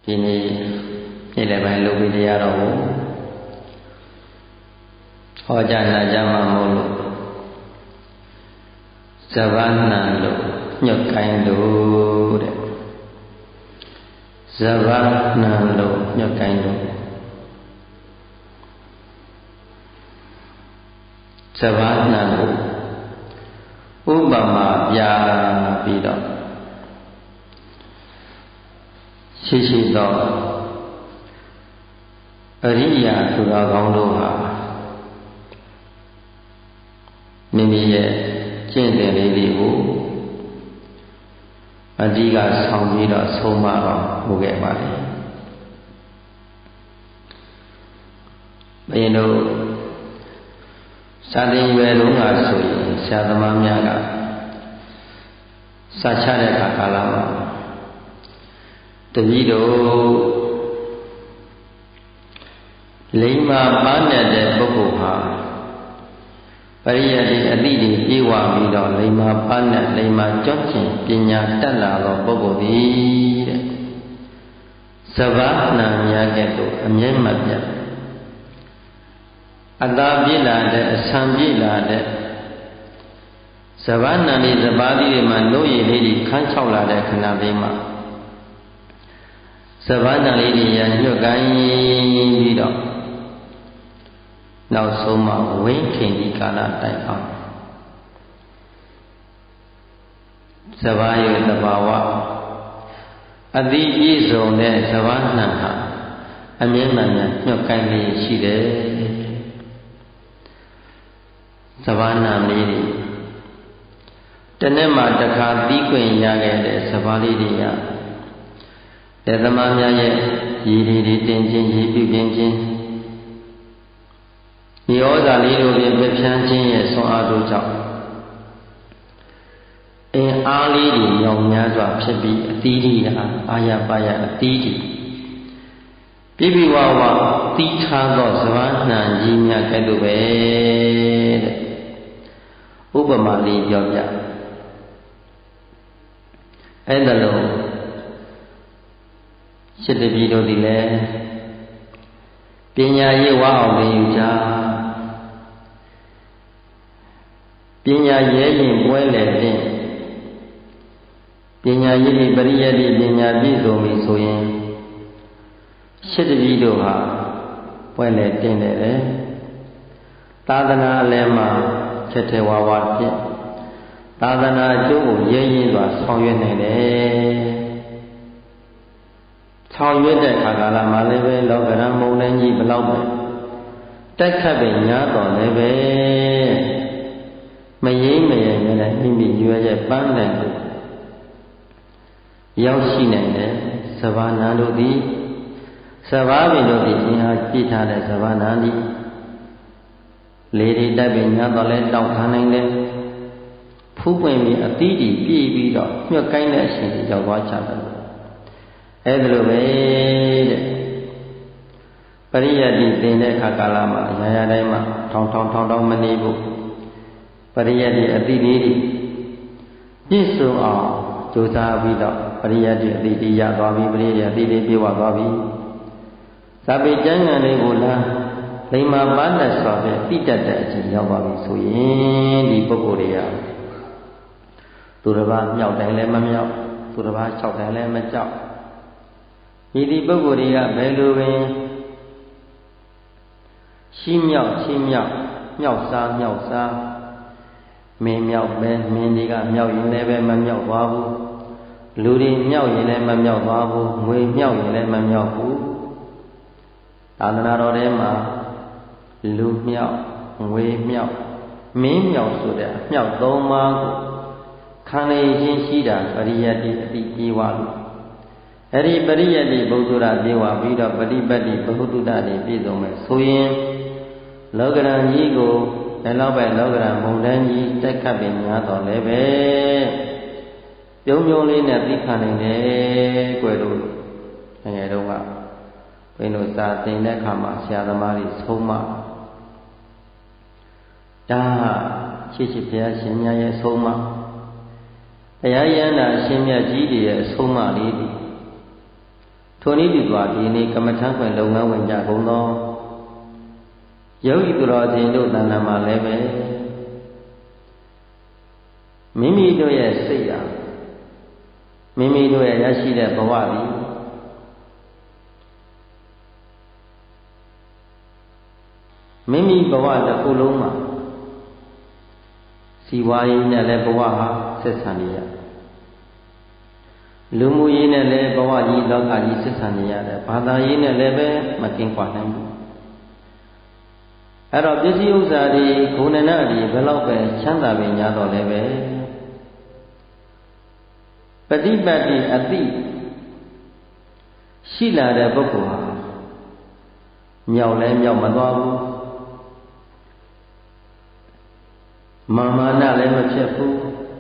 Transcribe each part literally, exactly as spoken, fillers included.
ဒီနေ့နေ့လယ်ပိုင်းလုပ်ပြီးတရားတော်ကိုဟောကြားနာကြားမှာမဟုတ်လို့ဇဗာနံလို့ညွတ်ကိုင်းလို့တဲ့ဇဗာနံလို့ညွတ်ကိုင်းလို့ဇဗာနံကိုဥပမာပြပြီးတော့ရှိရှိသောအရိယာသူတော်ကောင်းတို့ဟာမိမိရဲ့ကျင့်စဉ်လေးတွေကိုအဓိကဆောင်ပြီးတော့ဆုံးမတော်မူခဲ့ပါလေ။ဘုရင်တို့စာသင်ရွယ်လုံးကဆိုရင်ဆရာသမားများကစာချတဲ့အခါကာလမှာတပည့်တို့လိမ္မာပန်းတဲ့ပုဂ္ဂိုလ်ဟာပရိယတ်ဒီအတိတွေပြေဝပြီးတော့လိမ္မာပန်းတဲ့လိမ္မာကျွမ်းကျင်ပညာတက်လာသောပုဂ္ဂိုလ်သည်တဲ့ဇဗာနံများကဲ့သို့အမြဲမပြတ်အသာပြည့်လာတဲ့အဆံပြည့်လာတဲ့ဇဗာနံလေးဇဘာတိတွေမှာနှုတ်ရည်လေးတွေခန်းချောက်လာတဲ့ခဏလေးမှာဇဗာနံလေးတွေရညွတ်ကိုင်းပြီးတော့နောက်ဆုံးမှဝိခင်ဒီကာလတိုင်အောင်ဇဗာရဲ့သဘာဝအတိပြည့်စုံတဲ့ဇဗာနံဟာအမြဲတမ်းညွတ်ကိုင်းလေးရှိတယ်ဇဗာနံလေးတွေတနေ့မှတစ်ခါသီးခွင့်ရခဲ့တဲ့ဇဗာလေးတွေကလက်သမားများရဲ့ရည်ရည်တွေတင်ခြင်းရည်ပြုခြင်းချင်းဒီဩဇာလေးတို့ဖြင့်ပြဖြန်းခြင်းရဲ့ဆွမ်းအားတို့ကြောင့်အင်းအားလေးတွေညောင်များစွာဖြစ်ပြီးအသီးတွေဟာအာရပါရအသီးတွေပြပြဝဝသီးထားသောဇဗာနံကြီးများကဲ့သို့ပဲတဲ့ဥပမာလေးပြောပြအဲ့ဒါလို့ရှစ်တပည့်တို့သည်လည်းပညာရေးဝအောင်နေယူကြပညာရဲရင်ပွဲလေဖြင့်ပညာရေးဒီပရိယတ်ဒီပညာပြည့်စုံပြီဆိုရင်ရှစ်တပည့်တို့ဟာပွဲလေတင်တယ်လေသာသနာလည်းမှာထက်ထဲဝါဝါဖြင့်သာသနာအကျိုးကိုရဲရင်စွာဆောင်ရွက်နိုင်တယ်ဆောင်ရွက်တဲ့အခါကာလမှာလည်းပဲလောကရန်မုန်တိုင်းကြီးဘလောက်ပဲတိုက်ခတ်ပဲညားတော်လည်းပဲမရင်းမရနဲ့မိမိရွယ်ရဲ့ပန်းတဲ့ရောက်ရှိနိုင်တဲ့ဇဗာနံတို့သည်ဇဗာပင်တို့သည်အင်အားပြည့်ထားတဲ့ဇဗာနံသည်လေတွေတိုက်ပဲညားတော်လည်းတောက်ခံနိုင်တယ်ဖူးပွင့်ပြီးအသီးတွေပြည့်ပြီးတော့ညှက်ကိုင်းတဲ့အချိန်ကြီးရောက်သွားကြတယ်အဲ့ဒါလိုပဲတဲ့ပရိယတ်တိသင်တဲ့အခါကာလမှာအရာရာတိုင်းမှာထောင်ထောင်ထောင်ထောင်မနေဘူးပရိယတ်တိအတိလေးတွေပြည့်စုံအောင်ကြိုးစားပြီးတော့ပရိယတ်တိအတိတိရသွားပြီပရိယတ်တိလေးပြေဝသွားပြီဇာပေကျမ်းဂန်လေးကိုလားလိမ္မာပါဏတ်စွာဖြင့်တိတတ်တဲ့အချိန်ရောက်ပါပြီဆိုရင်ဒီပုဂ္ဂိုလ်တွေကသူတစ်ပါးမြောက်တိုင်းလည်းမမြောက်သူတစ်ပါး၆တိုင်းလည်းမကြောက်ဤဒီပုဂ္ဂိုလ်တွေကဘယ်လိုပင်ရှင်းမြောက်ချင်းမြောက်မြောက်စားမြောက်စားမင်းမြောက်ပဲမင်းတွေကမြောက်ရင်လည်းပဲမမြောက်သွားဘူးလူတွေမြောက်ရင်လည်းမမြောက်သွားဘူးငွေမြောက်ရင်လည်းမမြောက်ဘူးသာသနာတော်ထဲမှာလူမြောက်ငွေမြောက်မင်းမြောက်ဆိုတဲ့အမြောက်သုံးပါးကိုခံနေခြင်းရှိတာပရိယတ်တိအတိပြေဝလို့အဲ့ဒီပရိယတ်တိဘုဒ္ဓရာပြေဝပြီးတော့ပฏิပတ်တိဘုဒ္ဓတာတွေပြည့်စုံမယ်ဆိုရင်လောကရန်ကြီးကိုလည်းတော့ပဲလောကရန်မုန်တိုင်းကြီးတက်ခတ်ပင်များတော့လည်းပဲပြုံးပြုံးလေးနဲ့သိခံနိုင်တယ်ကွယ်လို့ငယ်တော့ကဘယ်လိုစာသင်တဲ့အခါမှာဆရာသမားတွေဆုံးမဒါချစ်ချစ်ဘုရားရှင်များရဲ့ဆုံးမတရားရဟန္တာအရှင်မြတ်ကြီးတွေရဲ့ဆုံးမလေးတွေထိုနည်းတူစွာဒီနေ့ကမ္မထံခွင်လုပ်ငန်းဝင်ကြကုန်သောယောဂီသူတော်စင်တို့တဏ္ဍာမှာလည်းပဲမိမိတို့ရဲ့စိတ်ဟာမိမိတို့ရဲ့ရရှိတဲ့ဘဝသည်မိမိဘဝတစ်ခုလုံးမှာစီဝါရေးနဲ့လည်းဘဝဟာဆက်ဆံနေရလူမှုရေးနဲ့လည်းဘဝကြီးလောကကြီးဆက်ဆံနေရတယ်ဘာသာရေးနဲ့လည်းပဲမကင်းကွာနိုင်ဘူးအဲ့တော့ပစ္စည်းဥစ္စာတွေဂုဏနာတွေဘယ်လောက်ပဲချမ်းသာပင်ညာတော့လည်းပဲပฏิပတ်တိအတိရှိလာတဲ့ပုဂ္ဂိုလ်ဟာမြောက်လဲမြောက်မသွားဘူးမာမာနလည်းမဖြစ်ဘူး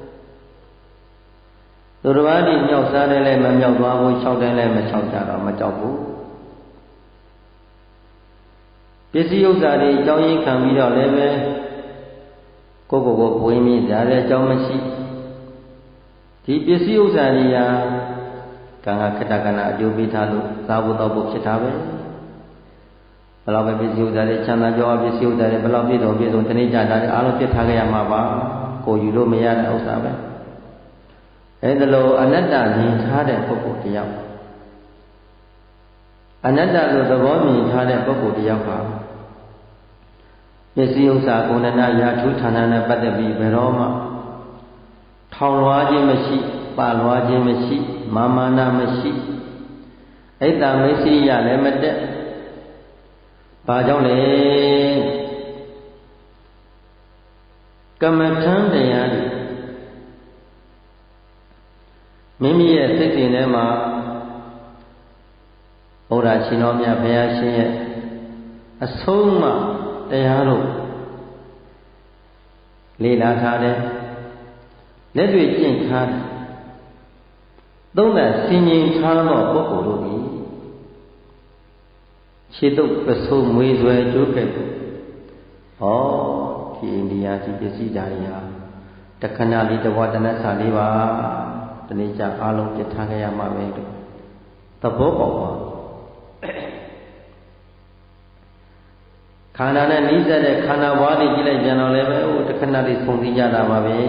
သူတော်ဘာဒီမြောက်စားတယ်လည်းမမြောက်သွားဘူး၆တယ်လည်းမ၆ကြတော့မကြောက်ဘူးပစ္စည်းဥစ္စာတွေအကြောင်းရင်းခံပြီးတော့လည်းပဲကိုယ့်ကိုယ်ကိုပွေးမြင့်ကြတဲ့အကြောင်းမရှိဒီပစ္စည်းဥစ္စာတွေဟာကံကခတ္တကနာအကျိုးပေးထားလို့သာဝတ္တဘုဖြစ်တာပဲဘယ်လောက်ပဲပစ္စည်းဥစ္စာတွေချမ်းသာကြွားပစ္စည်းဥစ္စာတွေဘယ်လောက်ပြည့်စုံပြည့်စုံတနေ့ကြတာအားလုံးပြစ်ထားခဲ့ရမှာပါကိုယူလို့မရတဲ့ဥစ္စာပဲအဲဒါလို့အနတ္တမြင်ထားတဲ့ပုဂ္ဂိုလ်တစ်ယောက်အနတ္တကိုသဘောမြင်ထားတဲ့ပုဂ္ဂိုလ်တစ်ယောက်ဟာပစ္စည်းဥစ္စာကိုယ်နဲ့ရာထူးဌာနနဲ့ပတ်သက်ပြီးဘယ်တော့မှထောင်လွှားခြင်းမရှိပါလွှားခြင်းမရှိမာမာနမရှိအိတ်တမေစီရလည်းမတက်ဘာကြောင့်လဲကမ္မထံတရားတွေမိမိရဲ့စိတ်စဉ်ထဲမှာဘုရားရှင်တော်မြတ်ဘုရားရှင်ရဲ့အဆုံးအမတရားတို့လေ့လာထားတဲ့လက်တွေ့ကျင့်ထားတဲ့သုံးသပ်ဆင်ခြင်ထားသောပုဂ္ဂိုလ်တို့သည်ခြေတုပ်ပစိုးမွေးဆွဲကြိုးကဲ့သို့ဟောဒီအိန္ဒိယဒီပစ္စည်းဓာရီဟာတခဏလေးတဝတနဆာလေးပါတနေ့ကျအားလုံးပြစ်ထားခဲ့ရမှာပဲလို့သဘောပေါက်ပါခန္ဓာနဲ့နှိစက်တဲ့ခန္ဓာဘဝတွေကြည့်လိုက်ပြန်တော့လည်းပဲဟိုတခဏလေးဆုံးသိကြတာပါပဲ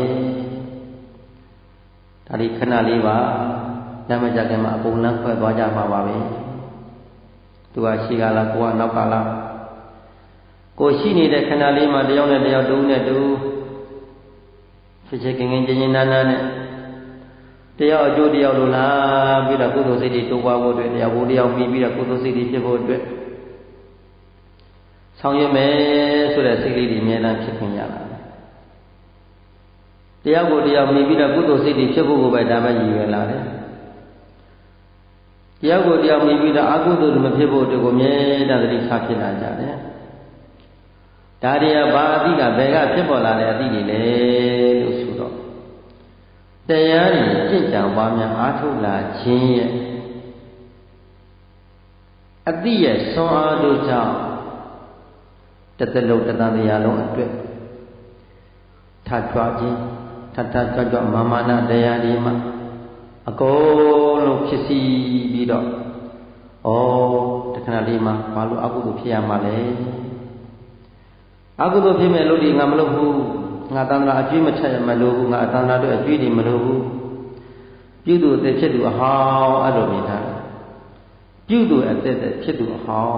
ဒါဒီခဏလေးပါလမ်းမကြခင်မှာအကုန်လမ်းခွဲသွားကြမှာပါပဲသူကရှိကလားကိုကနောက်ကလားကိုရှိနေတဲ့ခဏလေးမှာတယောက်နဲ့တယောက်တူနဲ့တူချစ်ချစ်ခင်ခင်ချင်းချင်းနာနာနဲ့တယောက်အကျိုးတယောက်လိုလားပြီးတော့ကုသိုလ်စိတ်တွေတိုးပွားဖို့အတွက်တယောက်ဘိုးတယောက်ပြီးပြီးတော့ကုသိုလ်စိတ်တွေဖြစ်ဖို့အတွက်ဆောင်ရွက်မယ်ဆိုတဲ့စိတ်လေးတွေအများအားဖြစ်ခင်ရတာတယောက်ကိုတယောက်မြင်ပြီးတော့ကုသိုလ်စိတ်တွေဖြစ်ဖို့ကိုပဲဒါပဲရည်ရွယ်လာတယ်တယောက်ကိုတယောက်မြင်ပြီးတော့အကုသိုလ်တွေမဖြစ်ဖို့အတွက်ကိုအများအားသတိထားဖြစ်လာကြတယ်ဒါတွေကဘာအသည့်ကဘယ်ကဖြစ်ပေါ်လာတဲ့အသည့်တွေလဲလို့ဆိုတော့တရားတွေကြင်ကြံပွားများအားထုတ်လာခြင်းရဲ့အသည့်ရဲ့ဆွမ်းအားတို့ကြောင့်တသက်လုံးတသံတရားလုံးအတွက်ထကြွခြင်းထထကြွကြွမာမာနတရားတွေမှာအကုန်လုံးဖြစ်စီပြီးတော့ဩတခဏလေးမှာဘာလို့အကုသိုလ်ဖြစ်ရမှာလဲအကုသိုလ်ဖြစ်မဲ့လို့ဒီငါမလုပ်ဘူးငါတန်ត្រာအကျွေးမချက်မလို့ဘူးငါအတန်ត្រာတို့အကျွေးတွေမလို့ဘူးပြုသူအသက်ဖြစ်သူအဟောင်းအဲ့လိုမြင်တာပြုသူအသက်ဖြစ်သူအဟောင်း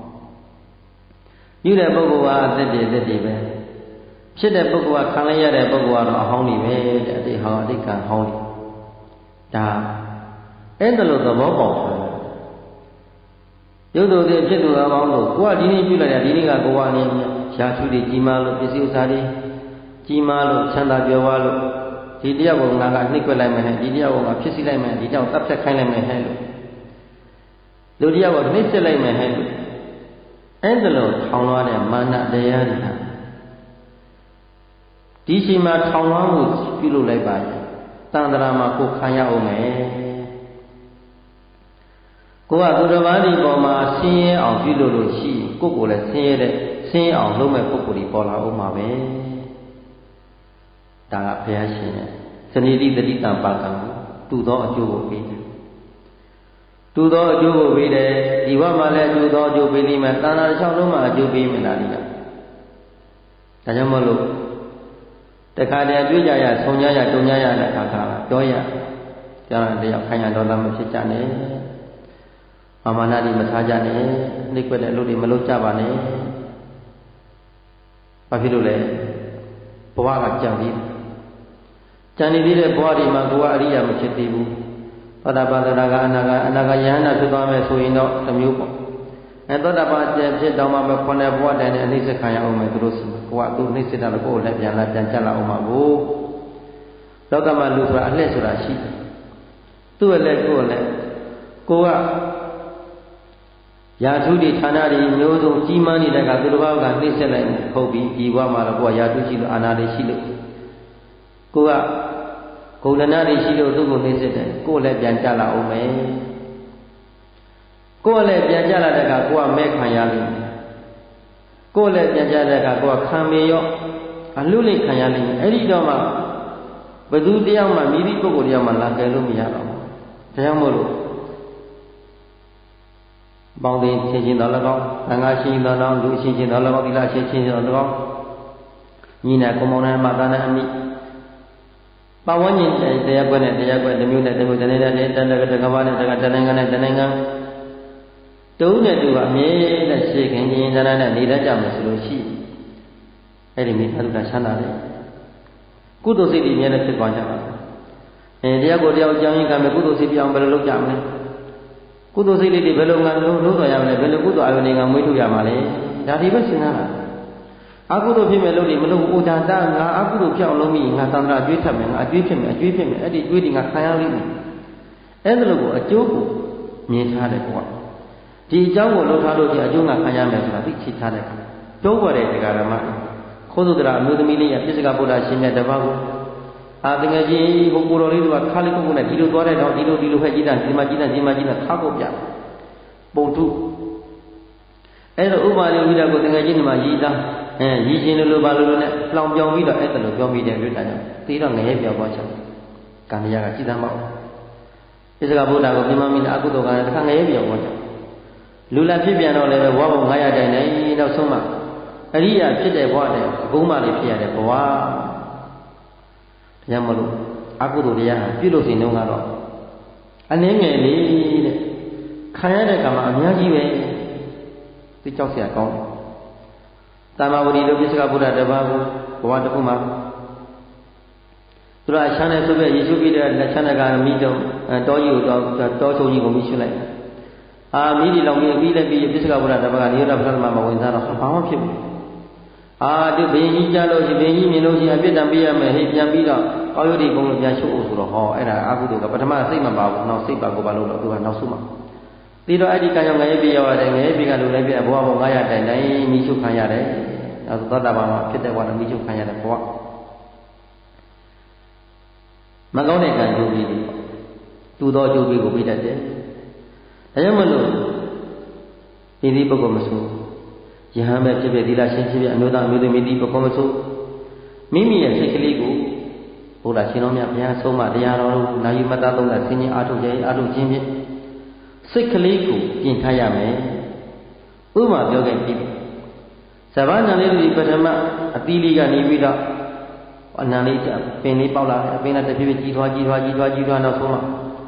ပြုတဲ့ပုဂ္ဂိုလ်ကအသက်တည်းအသက်တည်းပဲဖြစ်တဲ့ပုဂ္ဂိုလ်ကခံလိုက်ရတဲ့ပုဂ္ဂိုလ်ကတော့အဟောင်းနေပဲတဲ့အတိဟောင်းအတိကံဟောင်းနေဒါအဲ့ဒါလို့သဘောပေါက်တယ်ရုပ်တုတွေဖြစ်သူအဟောင်းလို့ကိုကဒီနေ့ပြုလိုက်တာဒီနေ့ကကိုကအနေနဲ့ရာထူးတွေကြီးမားလို့ပစ္စည်းဥစ္စာတွေကြီးမားလို့ချမ်းသာကြွယ်ဝလို့ဒီတယောက်ကိုငါကနှိပ်ကွက်လိုက်မယ်ဟဲ့ဒီတယောက်ကိုငါဖြစ်စီလိုက်မယ်ဒီတယောက်တပ်ဖြတ်ခိုင်းလိုက်မယ်ဟဲ့လို့လူတယောက်ကိုနှိပ်စက်လိုက်မယ်ဟဲ့လို့အဲ့ဒါလို့ထောင်လွှားတဲ့မာနတရားတွေဟာဒီချိန်မှာထောင်လွှားမှုပြုလုပ်လိုက်ပါရဲ့တန်ត្រာမှာကိုခံရအောင်မယ်ကိုကသူတစ်ပါးဒီပေါ်မှာဆင်းရဲအောင်ပြုလုပ်လို့ရှိရင်ကိုယ့်ကိုယ်လည်းဆင်းရဲတဲ့ဆင်းရဲအောင်လုပ်မဲ့ပုဂ္ဂိုလ်ဒီပေါ်လာအောင်ပါပဲဒါကဘုရားရှင်ရဲ့စနေတိတတိတံပါကံကိုတူသောအကျိုးကိုပေးတယ်တူသောအကျိုးကိုပေးတယ်ဒီဘဝမှာလည်းအကျိုးသောအကျိုးပေးလိမ့်မယ်တဏှာတစ်လျှောက်လုံးမှာအကျိုးပေးမယ်လားဒီကဒါကြောင့်မလို့တခါတည်းတွေ့ကြရဆုံကြရတုံကြရတဲ့အခါကပြောရကြောင်းတရားခိုင်ရတော်သားမဖြစ်ကြနဲ့မာမနာတိမထားကြနဲ့နှိပ်ကွက်တဲ့အလုပ်တွေမလုပ်ကြပါနဲ့ဘာဖြစ်လို့လဲဘဝကကြံပြီးကြံနေသေးတဲ့ဘဝဒီမှာကိုယ်ကအရိယာမဖြစ်သေးဘူးသောတာပန်သရကအနာကအနာကယဟန္တာဖြစ်သွားမယ်ဆိုရင်တော့တစ်မျိုးပေါ့အဲသောတာပန်ဖြစ်တော့မှခုနှစ်ဘဝတည်းနဲ့အနှိစ္စခံရအောင်မယ်သူတို့ဆိုကိုယ်ကသူအနှိစ္စတာလို့ကိုယ်လည်းပြန်လာပြန်ကြက်လာအောင်ပါကိုလောကမှာလူဆိုတာအလှည့်ဆိုတာရှိတယ်သူ့ရဲ့လက်ကိုယ်လည်းကိုယ်ကရာထုတွေဌာနတွေမျိုးစုံကြီးမားနေတဲ့ကသူတစ်ပါးကနှိစ္စလိုက်ဟုတ်ပြီဒီဘဝမှာတော့ကိုယ်ကရာထုရှိလို့အာနာတွေရှိလို့ကိုယ်ကဂုဏနာတွေရှိလို့သူ့ကိုနှိစ္စတယ်ကိုယ်လည်းပြန်ကြလာအောင်မယ်ကိုယ်လည်းပြန်ကြလာတဲ့ကကိုယ်ကမဲခံရလိမ့်မယ်ကိုယ်လည်းပြန်ကြတဲ့ကကိုယ်ကခံမေရောအလူလိခံရလိမ့်မယ်အဲ့ဒီတော့မှဘယ်သူတယောက်မှမိသည့်ပုဂ္ဂိုလ်တယောက်မှလာကြလို့မရတော့ဘူးဒါကြောင့်မို့လို့ပေါင်းတင်ချင်းချင်းတော်၎င်းသံဃာရှင်တော်၎င်းလူရှင်ချင်းတော်၎င်းသီလရှင်ချင်းတော်၎င်းညီနာကုံမောင်နဲ့မသာနဲ့အမိပဝန်းကျင်တရားကွက်နဲ့တရားကွက်တစ်မျိုးနဲ့တစ်မျိုးတနေ့နဲ့တန်တကတကဘာနဲ့တကတနိုင်ငံနဲ့တနိုင်ငံတုံးနဲ့တူကအမြဲတမ်းရှေ့ခင်ချင်းတန်းနဲ့နေတတ်ကြမယ်ဆိုလို့ရှိအဲ့ဒီမိသားစုကချမ်းသာတယ်ကုသိုလ်စိတ်တွေအမြဲတမ်းဖြစ်သွားကြပါအဲတရားကိုတရားအကြောင်းရင်းကမယ်ကုသိုလ်စိတ်ပြောင်းဘယ်လိုလုပ်ကြမလဲကုသိုလ်စိတ်လေးတွေဘယ်လိုငါလုံးလုံးတော်ရမလဲဘယ်လိုကုသိုလ်အာယုန်တွေကမွေးထုတ်ရမှာလဲဒါဒီပဲစဉ်းစားတာအကုသိုလ်ဖြစ်မဲ့လို့ဒီမလို့အိုတာတာငါအကုသိုလ်ပြောင်းလို့မိငါသံဃာအကျွေးထပ်မယ်ငါအကျွေးဖြစ်မယ်အကျွေးဖြစ်မယ်အဲ့ဒီကျွေးတွေငါခံရလိမ့်မယ်အဲ့ဒါလို့ကိုအကျိုးကိုမြင်ထားတယ်ကွာဒီအကြောင်းကိုလုံးထားလို့ဒီအကျိုးငါခံရမယ်ဆိုတာသိချထားတယ်ပြောပေါ်တဲ့တရားဓမ္မခိုးသုတရာအမျိုးသမီးလေးရပြစ္ဆကဗုဒ္ဓရှင်မြတ်တပါးကိုအာတငယ်ချင်းဟိုကိုတော်လေးတို့ကခါလေးကုတ်ကုတ်နဲ့ဒီလိုသွားတဲ့တော့ဒီလိုဒီလိုဖက်ကြည့်တာဒီမှာကြည့်တာဒီမှာကြည့်တာခါကုတ်ပြပုံထုအဲ့တော့ဥပါလိဝိဒကိုတငယ်ချင်းဒီမှာရည်သားအဲရည်ချင်းလိုလိုပါလိုလိုနဲ့လောင်ပြောင်ပြီးတော့အဲ့ဒါလိုပြောမိတဲ့တွေ့တာကြောင့်သေတော့ငရဲပြောက်သွားချက်ကံတရားကကြည်သမ်းပါဦးပြစ္ဆကဗုဒ္ဓကိုပြမမိတဲ့အကုသိုလ်ကလည်းတစ်ခါငရဲပြောက်သွားချက်လူလာဖြစ်ပြန်တော့လည်းပဲဘဝဘုံငါးရာတိုင်နိုင်နောက်ဆုံးမှအရိယာဖြစ်တဲ့ဘဝတည်းအကုန်းမလေးဖြစ်ရတဲ့ဘဝတရားမလို့အကုသိုလ်တရားပြုလို့စီနှုံးကတော့အနည်းငယ်လေးတဲ့ခံရတဲ့ကံမှာအများကြီးပဲသိကြောက်เสียကောင်းတယ်တမ္မာဝတိတို့ပြစ္ဆကဗုဒ္ဓတပါးကိုဘဝတစ်ခုမှာသူတို့အချမ်းနဲ့ဆိုပြယေရှုပြတဲ့လက်ချမ်းကမိတော့တောကြီးကိုတော့တောချုံကြီးကိုမိရှင်းလိုက်အာမိဒီလောင်ပြီးပြီးလည်းပြီးပြစ္ဆကဗုဒ္ဓတပါးကနေရပထမမှာဝင်စားတော့ဘာမှဖြစ်ဘူးအာဒီဘင်းကြီးကြားလို့ရှိဘင်းကြီးမြင်လို့ရှိအပြစ်ဒဏ်ပေးရမယ်ဟေ့ပြန်ပြီးတော့ကောယုတ်ဒီဘုံလို့ပြန်ချုပ်အောင်ဆိုတော့ဟောအဲ့ဒါအကုသိုလ်ကပထမစိတ်မပါဘူးနောက်စိတ်ပါကိုပါလို့တော့သူကနောက်ဆုံးမှာဒီတော့အဲ့ဒီကံကြောင့်ငရဲပြေရောက်ရတယ်ငရဲပြေကလူလည်းပြဘဝဘုံငါးရာတိုင်တိုင်းမိချုပ်ခံရတယ်နောက်သောတာပန်မှာဖြစ်တဲ့ဘဝနဲ့မိချုပ်ခံရတဲ့ဘဝမကောင်းတဲ့ကံကြိုးပြီးတူသောကြိုးပြီးကိုပြတတ်တယ်ဒါကြောင့်မလို့ဒီဒီပုဂ္ဂိုလ်မဆိုယဟန်ပဲဖြစ်ဖြစ်သီလရှင်ဖြစ်ဖြစ်အမျိုးသားအမျိုးသမီးဒီပုဂ္ဂိုလ်မဆိုမိမိရဲ့စိတ်ကလေးကိုဘုရားရှင်တော်မြတ်ဘုရားဆုံးမတရားတော်ကိုနာယူမတတ်သုံးတာဆင်းရဲအားထုတ်ကြအားထုတ်ခြင်းဖြင့်စိတ်ကလေးကိုပြင်ထားရမယ်ဥပမာပြောခဲ့ပြီဇဗ္ဗနံလေးဒီပထမအသီးလေးကနေပြီးတော့အနံလေးပင်လေးပေါက်လာတယ်အပင်နဲ့တဖြည်းဖြည်းကြီးထွားကြီးထွားကြီးထွားကြီးထွားနောက်ဆုံးမှဩ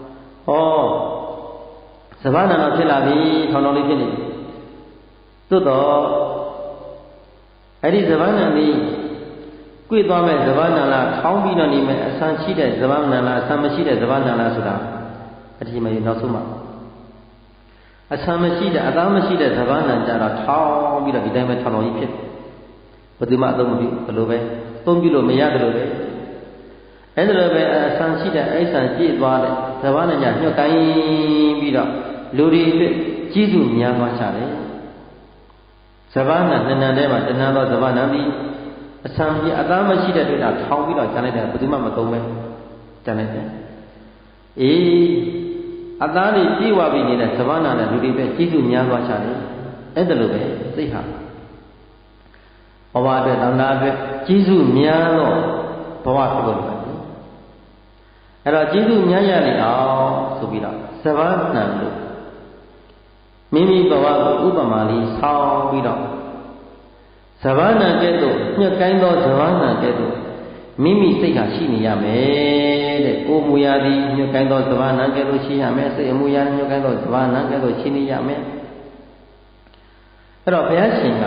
ဇဗ္ဗနံတော့ဖြစ်လာပြီထောင်တော်လေးဖြစ်နေသို့တော့အဲ့ဒီဇဗ္ဗနံလေးကွေ့သွားမဲ့ဇဗ္ဗနံလားထောင်းပြီးတော့နေမဲ့အဆန်ရှိတဲ့ဇဗ္ဗနံလားအဆန်မရှိတဲ့ဇဗ္ဗနံလားဆိုတာအတိမယနောက်ဆုံးမှအဆံမရှိတဲ့အသားမရှိတဲ့ဇဗ္ဗနံကြတော့ထောင်းပြီးတော့ဒီတိုင်းပဲထောင်တော်ကြီးဖြစ်ဘယ်သူမှအသုံးမပြုဘယ်လိုပဲသုံးပြုလို့မရတယ်လို့ပဲအဲ့ဒါလိုပဲအဆံရှိတဲ့အဲ့ဆံကြည့်သွားတဲ့ဇဗ္ဗနံညညှို့ကိုင်းပြီးတော့လူတွေအတွက်ကြီးစုများသွားချတယ်ဇဗ္ဗနံနှစ်နံထဲမှာတဏှာသောဇဗ္ဗနံပြီးအဆံကြီးအသားမရှိတဲ့တွေ့တာထောင်းပြီးတော့ကျန်လိုက်တယ်ဘယ်သူမှမသုံးပဲကျန်လိုက်တယ်အေးအသားလေးပြေဝပြီးနေတဲ့သဗ္ဗနာနဲ့လူတွေပဲကြီးစုများသွားချတယ်အဲ့ဒါလိုပဲစိတ်ဟာဘဝအတွက်တဏှာအတွက်ကြီးစုများတော့ဘဝဖြစ်လို့ပဲအဲ့တော့ကြီးစုများရလေအောင်ဆိုပြီးတော့သဗ္ဗနာလို့မိမိဘဝကိုဥပမာလေးဆောင်းပြီးတော့ဇဗ္ဗနံကဲ့သို့ညှက်ကိုင်းသောဇဗ္ဗနံကဲ့သို့မိမိစိတ်ဟာရှိနေရမယ်တဲ့ကိုယ်မူရာသည်ညှက်ကိုင်းသောဇဗ္ဗနံကဲ့သို့ရှိရမယ်စိတ်အမူအရာညှက်ကိုင်းသောဇဗ္ဗနံကဲ့သို့ရှိနေရမယ်အဲ့တော့ဘုရားရှင်က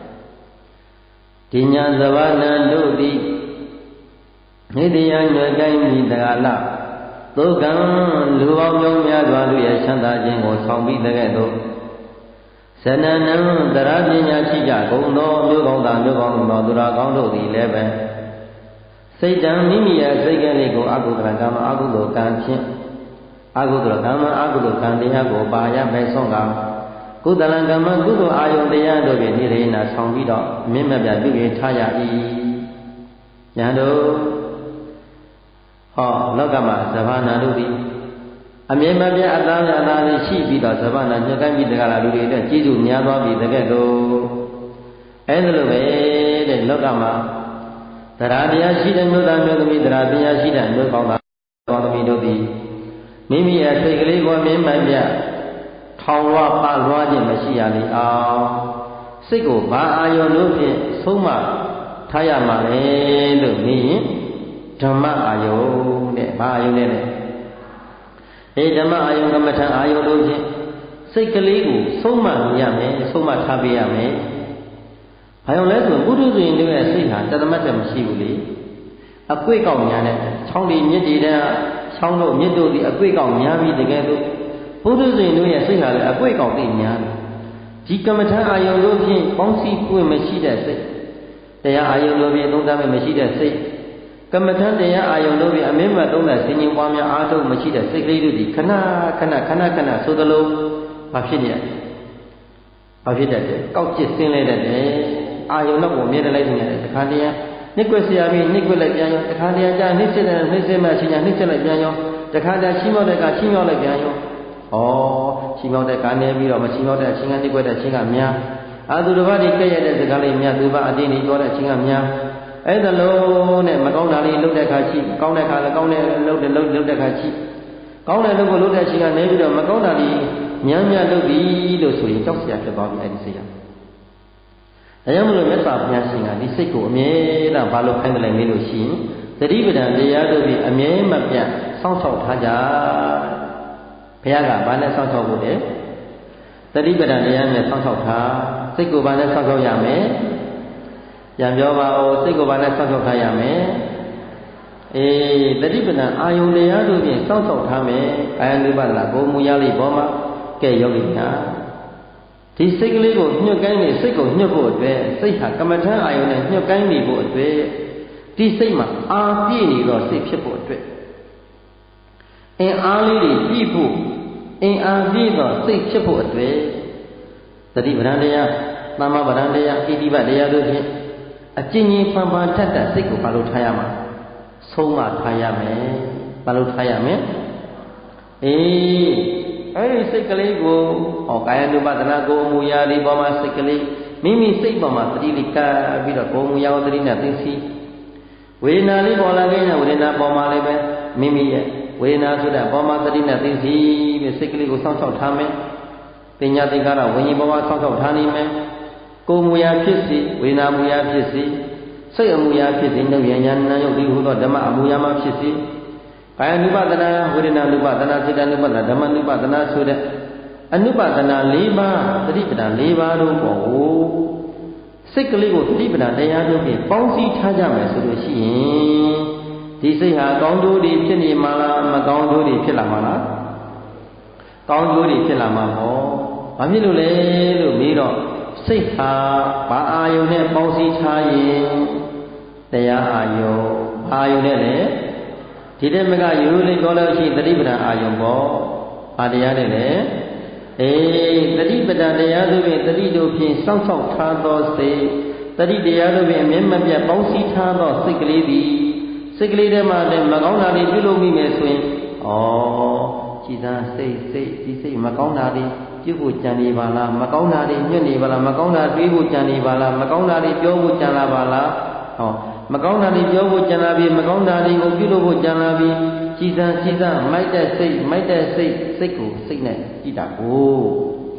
ဒီညာဇဗ္ဗနံတို့သည်နေတရားညှက်ကိုင်းမိတကာလသို့ကံလူပေါင်းမျိုးများစွာတို့ရဲ့ချမ်းသာခြင်းကိုဆောင်ပြီးတဲ့ကဲ့သို့ဇနနံတရားပညာရှိကြကုန်သောမျိုးကောင်းသားမျိုးကောင်းသောသူတော်ကောင်းတို့သည်လည်းပဲစိတ်တံမိမိရဲ့စိတ်ကလေးကိုအကုသလကမ္မအကုသိုလ်ကံဖြင့်အကုသိုလ်ကမ္မအကုသိုလ်ကံတရားကိုပါရပဲဆုံးကကုသလကမ္မကုသိုလ်အာယုန်တရားတို့ဖြင့်နိရေနာဆောင်ပြီးတော့မြင့်မြတ်ပြပြု၍ထားရ၏ယံတို့ဟောလောကမှာဇဗ္ဗနာတို့သည်အမြဲမပြတ်အသားအသားလေးရှိပြီးတော့ဇဗ္ဗနာညှက်ကိုင်းပြီးတကလားလူတွေအတွက်ကျေးဇူးများသွားပြီတကယ်တော့အဲဒါလိုပဲတဲ့လောကမှာတရားတရားရှိတဲ့မြို့သားမြို့သမီးတရားတရားရှိတဲ့မြို့ကောင်းသားကောင်းသမီးတို့သည်မိမိရဲ့စိတ်ကလေးကိုမြင်မှန်ပြထောင်လွှားပါလွှားခြင်းမရှိရလေအောင်စိတ်ကိုဘာအာယုန်တို့ဖြင့်ဆုံးမထားရမှာလေလို့မြင်ရင်ဓမ္မအာယုန်တဲ့ဘာအာယုန်လဲတဲ့အေဓမ္မအာယုန်ကမ္မထအာယုန်တို့ဖြင့်စိတ်ကလေးကိုဆုံးမရမယ်ဆုံးမထားပေးရမယ်ဘာကြောင့်လဲဆိုရင်ပုထုဇဉ်တို့ရဲ့စိတ်ဟာတသမတ်တမရှိဘူးလေအကွေ့ကောက်များနဲ့ချောင်းဒီမြစ်တွေတဲ့ချောင်းတို့မြစ်တို့ဒီအကွေ့ကောက်များပြီးတကယ်လို့ပုထုဇဉ်တို့ရဲ့စိတ်ဟာလည်းအကွေ့ကောက်သိများတယ်ဒီကမ္မထအာယုန်တို့ဖြင့်ပေါင်းစည်းပွင့်မရှိတဲ့စိတ်တရားအာယုန်တို့ဖြင့်သုံးသပ်မရှိတဲ့စိတ်ကမ္မထတရားအာယုန်တို့ဖြင့်အမင်းမသုံးတဲ့ဆင်ញင်ပွားများအားထုတ်မရှိတဲ့စိတ်ကလေးတို့ဒီခဏခဏခဏခဏဆိုသလိုဘာဖြစ်နေရလဲဘာဖြစ်တတ်တယ်ကောက်ကျစ်ဆင်းလဲတတ်တယ်အာယုန်တော့ကိုမြဲတလိုက်နေတယ်တခါတည်းနှိကွက်ဆရာပြီးနှိကွက်လိုက်ပြန်ရောတခါတည်းကြာနှိစစ်တဲ့နှိစစ်မှရှင်ညာနှိစစ်လိုက်ပြန်ရောတခါတည်းချီးမောက်တဲ့ကချီးမောက်လိုက်ပြန်ရောဩချီးမောက်တဲ့ကနေပြီးတော့မချီးမောက်တဲ့အချင်းကနှိကွက်တဲ့အချင်းကများအာသူတစ်ပါးဒီကဲ့ရတဲ့စကားလေးများသူပါအတင်းနေပြောတဲ့အချင်းကများအဲ့ဒါလုံးနဲ့မကောင်းတာလေးလုပ်တဲ့အခါရှိကောင်းတဲ့အခါလည်းကောင်းတဲ့လုပ်တဲ့လုပ်လုပ်တဲ့အခါရှိကောင်းတဲ့လုပ်ကိုလုပ်တဲ့အချင်းကနေပြီးတော့မကောင်းတာလေးညံ့ညံ့လုပ်ပြီလို့ဆိုရင်ကြောက်စရာဖြစ်သွားပြီအဲ့ဒီစိတ်ကဒါကြောင့်မလို့မြတ်စွာဘုရားရှင်ကဒီစိတ်ကိုအမြဲတမ်းဘာလို့ခိုင်းတယ်လဲမေးလို့ရှိရင်သတိပဋ္ဌာန်တရားတို့ပြီးအမြဲမပြတ်စောင့်ရှောက်ထားကြဘုရားကဘာနဲ့စောင့်ရှောက်ဖို့လဲသတိပဋ္ဌာန်တရားနဲ့စောင့်ရှောက်ထားစိတ်ကိုဘာနဲ့စောင့်ရှောက်ရမယ်ပြန်ပြောပါဦးစိတ်ကိုဘာနဲ့စောင့်ရှောက်ထားရမယ်အေးသတိပဋ္ဌာန်အာယုန်တရားတို့ဖြင့်စောင့်ရှောက်ထားမယ်အာယုန်ဥပဒနာကိုမူရလိဘောမှာကဲယောဂီများဒီစိတ်ကလေးကိုညှို့ကိုင်းနေစိတ်ကိုညှို့ဖို့အတွက်စိတ်ဟာကမ္မထမ်းအာယုန်နဲ့ညှို့ကိုင်းနေဖို့အတွက်ဒီစိတ်မှာအာပြည့်နေတော့စိတ်ဖြစ်ဖို့အတွက်အင်အားလေးတွေပြည့်ဖို့အင်အားပြည့်တော့စိတ်ဖြစ်ဖို့အတွက်သတိပဋ္ဌာန်တရားသမ္မာပဋ္ဌာန်တရားဣတိပတရားတို့ဖြင့်အကျဉ်းချင်းပန်ပန်ထက်တဲ့စိတ်ကိုဘာလို့ထားရမှာဆုံးမထားရမယ်ဘာလို့ထားရမလဲအေးအဲ့ဒီစိတ်ကလေးကိုဟောကာယ ानु ပဒနာကိုအမူအရာဒီပေါ်မှာစိတ်ကလေးမိမိစိတ်ပေါ်မှာသတိလေးကပ်ပြီးတော့ကိုယ်မူအရာကိုသတိနဲ့သိသိဝေဒနာလေးပေါ်လာခဲ့ရင်ဝေဒနာပေါ်မှာလည်းပဲမိမိရဲ့ဝေဒနာဆိုတဲ့ပေါ်မှာသတိနဲ့သိသိပြီးစိတ်ကလေးကိုစောင့်ရှောက်ထားမယ်ပညာသင်္ကာရဝิญဉ်ပေါ်မှာစောင့်ရှောက်ထားနိုင်မယ်ကိုယ်မူအရာဖြစ်စီဝေဒနာမူအရာဖြစ်စီစိတ်အမူအရာဖြစ်စီနှုတ်ဉာဏ်ဉာဏ်နာယုတ်ဒီဟူသောဓမ္မအမူအရာမှဖြစ်စီကာယ ानु ပဒနာဝေဒနာ ानु ပဒနာစိတ် ानु ပဒနာဓမ္မ ानु ပဒနာဆိုတဲ့အနုပဒနာ၄ပါးသတိပဋ္ဌာန်၄ပါးတို့ပေါ့ကိုစိတ်ကလေးကိုသတိပဋ္ဌာန်တရားတို့ဖြင့်ပေါင်းစည်းထားကြမယ်ဆိုလို့ရှိရင်ဒီစိတ်ဟာကောင်းကျိုးတွေဖြစ်နေမှာလားမကောင်းကျိုးတွေဖြစ်လာမှာလားကောင်းကျိုးတွေဖြစ်လာမှာပေါ့ဘာဖြစ်လို့လဲလို့မေးတော့စိတ်ဟာဘာအာယုန်နဲ့ပေါင်းစည်းထားရင်တရားအာယုန်အာယုန်နဲ့လေဒီတဲ့မကရိုးလေးပြောလို့ရှိရင်သတိပဋ္ဌာန်အာယုံပေါ့။ဘာတရားနဲ့လဲ။အေးသတိပဋ္ဌာန်တရားတို့ဖြင့်သတိတို့ဖြင့်စောင့်ရှောက်ထားသောစိတ်သတိတရားတို့ဖြင့်အမြဲမပြတ်ပေါင်းစည်းထားသောစိတ်ကလေးသည်စိတ်ကလေးထဲမှာလည်းမကောင်းတာတွေပြုလုပ်မိမယ်ဆိုရင်ဩကြည်သာစိတ်စိတ်ဒီစိတ်မကောင်းတာတွေပြုဖို့ကြံနေပါလားမကောင်းတာတွေညွတ်နေပါလားမကောင်းတာတွေးဖို့ကြံနေပါလားမကောင်းတာတွေပြောဖို့ကြံလာပါလားဟောမကောင်းတာတွေပြောဖို့ကြံလာပြီးမကောင်းတာတွေကိုပြုလုပ်ဖို့ကြံလာပြီးကြည်စံကြည်စံမိုက်တဲ့စိတ်မိုက်တဲ့စိတ်စိတ်ကိုစိတ်နဲ့ကြည်တာကို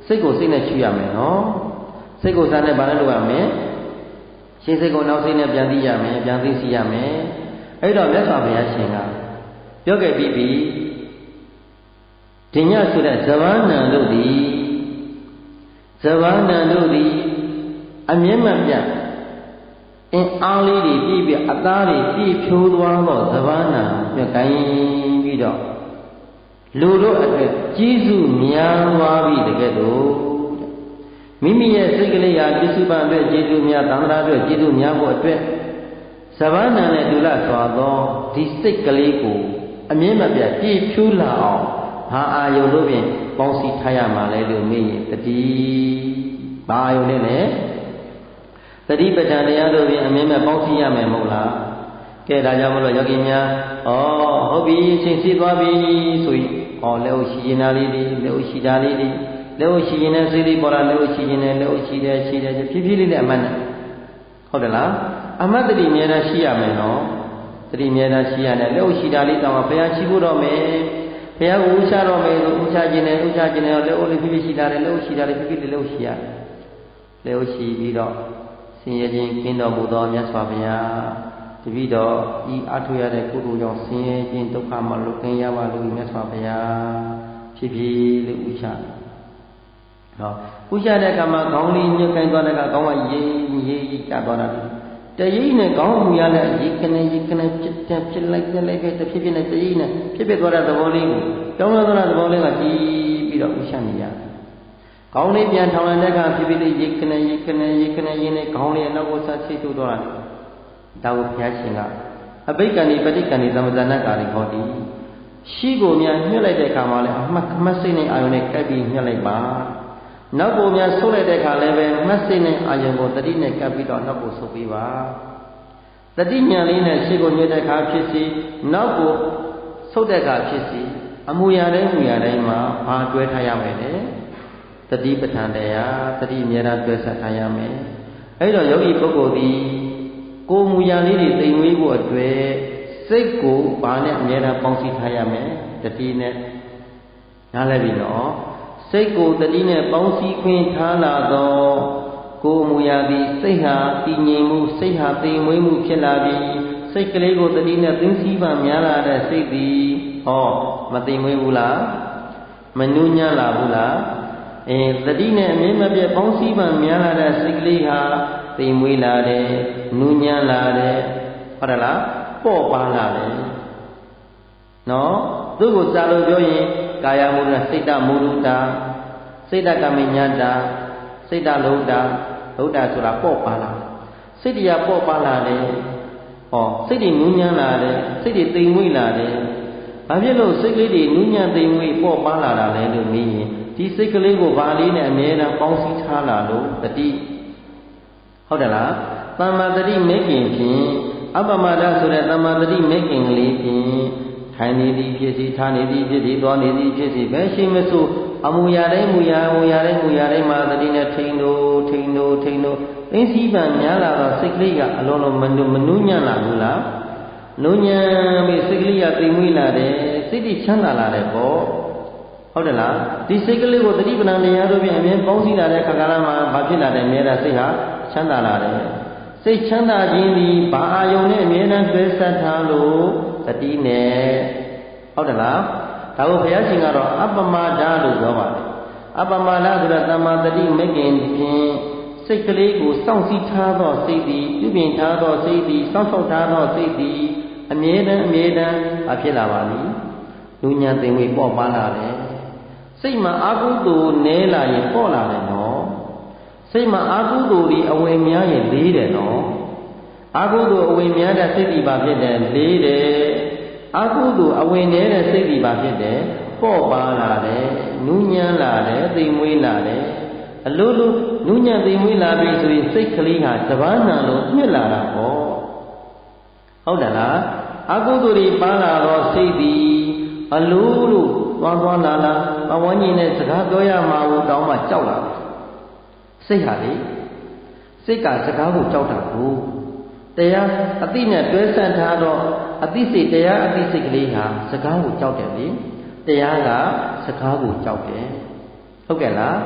စိတ်ကိုစိတ်နဲ့ချူရမယ်နော်စိတ်ကိုစားနဲ့ဘာလဲလုပ်ရမလဲရှင်းစိတ်ကိုနောက်စိတ်နဲ့ပြန်သိရမယ်ပြန်သိစီရမယ်အဲ့တော့မြတ်စွာဘုရားရှင်ကပြောခဲ့ပြီးပြီဒီညဆိုတဲ့ဇဗာနံတို့သည်ဇဗာနံတို့သည်အမြင့်မပြတ်အင်းအားလေးတွေပြည့်ပြည့်အသားတွေပြည့်ဖြိုးသွားတော့ဇဗာနံပြကိုင်းပြီးတော့လူတို့အတွက်ကျေးဇူးများသွားပြီတကယ်တော့မိမိရဲ့စိတ်ကလေးဟာပြစ္ဆုတ်ပံအတွက်ကျေးဇူးများသံဃာအတွက်ကျေးဇူးများဖို့အတွက်ဇဗာနံနဲ့ဒုလစွာသောဒီစိတ်ကလေးကိုအမြင့်မပြတ်ပြည့်ဖြိုးလာအောင်ဘာအာယုလို့ဖြင့်ပေါင်းစည်းထားရမှာလဲလို့မေးရင်တတိဘာအာယုနဲ့လဲတတိပဋ္ဌာန်တရားတို့ဖြင့်အမြင့်မဲ့ပေါင်းစည်းရမယ်မဟုတ်လားကဲဒါကြောင့်မလို့ယောဂီများဩဟုတ်ပြီအချိန်စီးသွားပြီဆိုရင်ဩလက်ဥရှိရင်သားလေးတွေလက်ဥရှိတာလေးတွေလက်ဥရှိရင်တဲ့စိတ်တွေပေါ်လာလက်ဥရှိရင်တဲ့လက်ဥရှိတယ်ရှိတယ်ဖြည်းဖြည်းလေးနဲ့အမှတ်နဲ့ဟုတ်တယ်လားအမှတ်တတိအမြဲတမ်းရှိရမယ်နော်တတိအမြဲတမ်းရှိရတယ်လက်ဥရှိတာလေးတောင်မှဘုရားရှိဖို့တော့မယ်ဘုရားကိုဥချတော့မယ်ဆိုဥချခြင်းနဲ့ဥချခြင်းနဲ့လက်ဥလေးဖြည်းဖြည်းရှိတာတယ်လက်ဥရှိတာလေးဖြည်းဖြည်းလေးလက်ဥရှိရတယ်လက်ဥရှိပြီးတော့ဆင်းရဲခြင်းကင်းတော်မူသောမြတ်စွာဘုရားတပည့်တော်ဤအထွေရတဲ့ကုသိုလ်ကြောင့်ဆင်းရဲခြင်းဒုက္ခမှလွတ်ကင်းရပါလို့မြတ်စွာဘုရားဖြည်းဖြည်းလေးဥချဟောဥချတဲ့ကမှာခေါင်းလေးညှို့ကိုင်းသွားတဲ့ကခေါင်းကရေးရေးကျသွားတာတရိပ်နဲ့ခေါင်းမူရတဲ့ရေကနေရေကနေဖြစ်တဲ့ဖြစ်လိုက်ဖြစ်လိုက်ဖြစ်ဖြစ်ဖြစ်နဲ့တရိပ်နဲ့ဖြစ်ဖြစ်သွားတဲ့သဘောလေးကိုတောင်းလာသွားတဲ့သဘောလေးကကြည်ပြီးတော့ဥချနေရတယ်ခေါင်းလေးပြန်ထောင်လိုက်တဲ့အခါဖြစ်ဖြစ်လေးရေကနေရေကနေရေကနေရင်းနဲ့ခေါင်းလေးအနောက်ကိုဆက်ချိတ်ထိုးသွားတယ်ဒါကိုဘုရားရှင်ကအဘိက္ခဏီပဋိက္ခဏီသမဇာနကာရီဟောတိရှိကိုများညှက်လိုက်တဲ့အခါမှာလည်းအမှတ်အမှတ်စိတ်နဲ့အာယုန်နဲ့ကပ်ပြီးညှက်လိုက်ပါနောက်ကိုများဆုပ်လိုက်တဲ့အခါလည်းပဲမှတ်စိတ်နဲ့အာယုန်ကိုတတိနဲ့ကပ်ပြီးတော့နောက်ကိုဆုပ်ပေးပါတတိညာလေးနဲ့ရှိကိုညှက်တဲ့အခါဖြစ်စီနောက်ကိုဆုပ်တဲ့အခါဖြစ်စီအမူအရာတိုင်းမူအရာတိုင်းမှာဘာတွဲထားရမယ်လဲတတိပဋ္ဌာန်တရားတတိအမြဲတမ်းတွဲဆက်ထားရမယ်အဲ့တော့ယောဂီပုဂ္ဂိုလ်ဒီကိုယ်မူရာလေးတွေသိမ်မွေးဖို့အတွက်စိတ်ကိုဘာနဲ့အမြဲတမ်းပေါင်းစည်းထားရမယ်တတိနဲ့နားလည်ပြီနော်စိတ်ကိုတတိနဲ့ပေါင်းစည်းခွင့်ထားလာတော့ကိုယ်မူရာသည်စိတ်ဟာတည်ငြိမ်မှုစိတ်ဟာသိမ်မွေးမှုဖြစ်လာပြီးစိတ်ကလေးကိုတတိနဲ့သိသိစည်းပါများလာတဲ့စိတ်သည်ဟောမသိမ်မွေးဘူးလားမနူးညံ့လာဘူးလားအဲတတိနဲ့အမြဲမပြတ်ပေါင်းစည်းပါများလာတဲ့စိတ်ကလေးဟာသိမ်မွေးလာတယ်နူးညံ့လာတယ်ဟုတ်တယ်လားပေါ့ပါလာတယ်နော်သူ့ကိုစာလို့ပြောရင်ကာယမူရစိတ်တမူရုတာစိတ်တကမိညာတာစိတ်တလောတာလောတာဆိုတာပေါ့ပါလာစိတ်တရားပေါ့ပါလာတယ်ဟောစိတ်တွေနူးညံ့လာတယ်စိတ်တွေသိမ်မွေးလာတယ်ဘာဖြစ်လို့စိတ်ကလေးတွေနူးညံ့သိမ်မွေးပေါ့ပါလာတာလဲလို့မေးရင်ဒီစိတ်ကလေးကိုဘာလေးနဲ့အမြဲတမ်းပေါင်းစည်းထားလာလို့တတိဟုတ်တယ်လားသမ္မာတတိမေခင်ဖြင့်အပမဒဆိုတဲ့သမ္မာတတိမေခင်ကလေးဖြင့်ထိုင်နေသည်ဖြစ်စီထားနေသည်ဖြစ်စီသွားနေသည်ဖြစ်စီပဲရှိမစို့အမူအရာတိုင်းမူအရာမူအရာတိုင်းမူအရာတိုင်းမှာတတိနဲ့ထိန်တို့ထိန်တို့ထိန်တို့သိသိပံများလာတော့စိတ်ကလေးကအလုံးလုံးမနုမနုညံ့လာဘူးလားနုညံ့ပြီးစိတ်ကလေးကသိမ်မွေးလာတယ်စိတ်ကြီးချမ်းသာလာတယ်ပေါ့ဟုတ်တယ်လားဒီစိတ်ကလေးကိုတတိပဏ္ဏတရားတို့ဖြင့်အမြဲပေါင်းစည်းလာတဲ့ခါကလာမှာဘာဖြစ်လာတယ်မြဲတာစိတ်ဟာချမ်းသာလာတယ်စိတ်ချမ်းသာခြင်းသည်ဘာအာယုန်နဲ့အမြဲတမ်းတွဲဆက်ထားလို့တတိနဲ့ဟုတ်တယ်လားဒါကိုဘုရားရှင်ကတော့အပမဒလို့ပြောပါတယ်အပမဒဆိုတာတမ္မာတတိမဂ္ဂင်ဖြင့်စိတ်ကလေးကိုစောင့်စည်းထားသောစိတ်သည်ပြုပြင်ထားသောစိတ်သည်စောင့်ရှောက်ထားသောစိတ်သည်အမြဲတမ်းအမြဲတမ်းအဖြစ်လာပါလိမ့်လူညာသိမ်ဝေပေါ့ပါလာတယ်စိတ်မှာအာဟုတုနဲလာရင်ပေါ့လာတယ်နော်စိတ်မှာအာဟုတုဒီအဝင်များရင်လေးတယ်နော်အာဟုတုအဝင်များတဲ့စိတ်ဒီပါဖြစ်တယ်လေးတယ်အာဟုတုအဝင်နေတဲ့စိတ်ဒီပါဖြစ်တယ်ပေါ့ပါလာတယ်နူးညံ့လာတယ်သိမ်မွေးလာတယ်အလိုလိုနူးညံ့သိမ်မွေးလာပြီဆိုရင်စိတ်ကလေးဟာတပန်းနံလို့ညှစ်လာတာပေါ့ဟုတ်တယ်လားအာဟုတုတွေပါလာတော့စိတ်ဒီအလိုလိုသွားသွားလာလာပဝန်းကျင်နဲ့စကားပြောရမှာကိုတောင်းမှကြောက်လာတယ်စိတ်ဟာလေစိတ်ကစကားကိုကြောက်တာကိုတရားအသိနဲ့တွဲဆန့်ထားတော့အသိစိတ်တရားအသိစိတ်ကလေးဟာစကားကိုကြောက်တယ်လေတရားကစကားကိုကြောက်တယ်ဟုတ်ကဲ့လားတ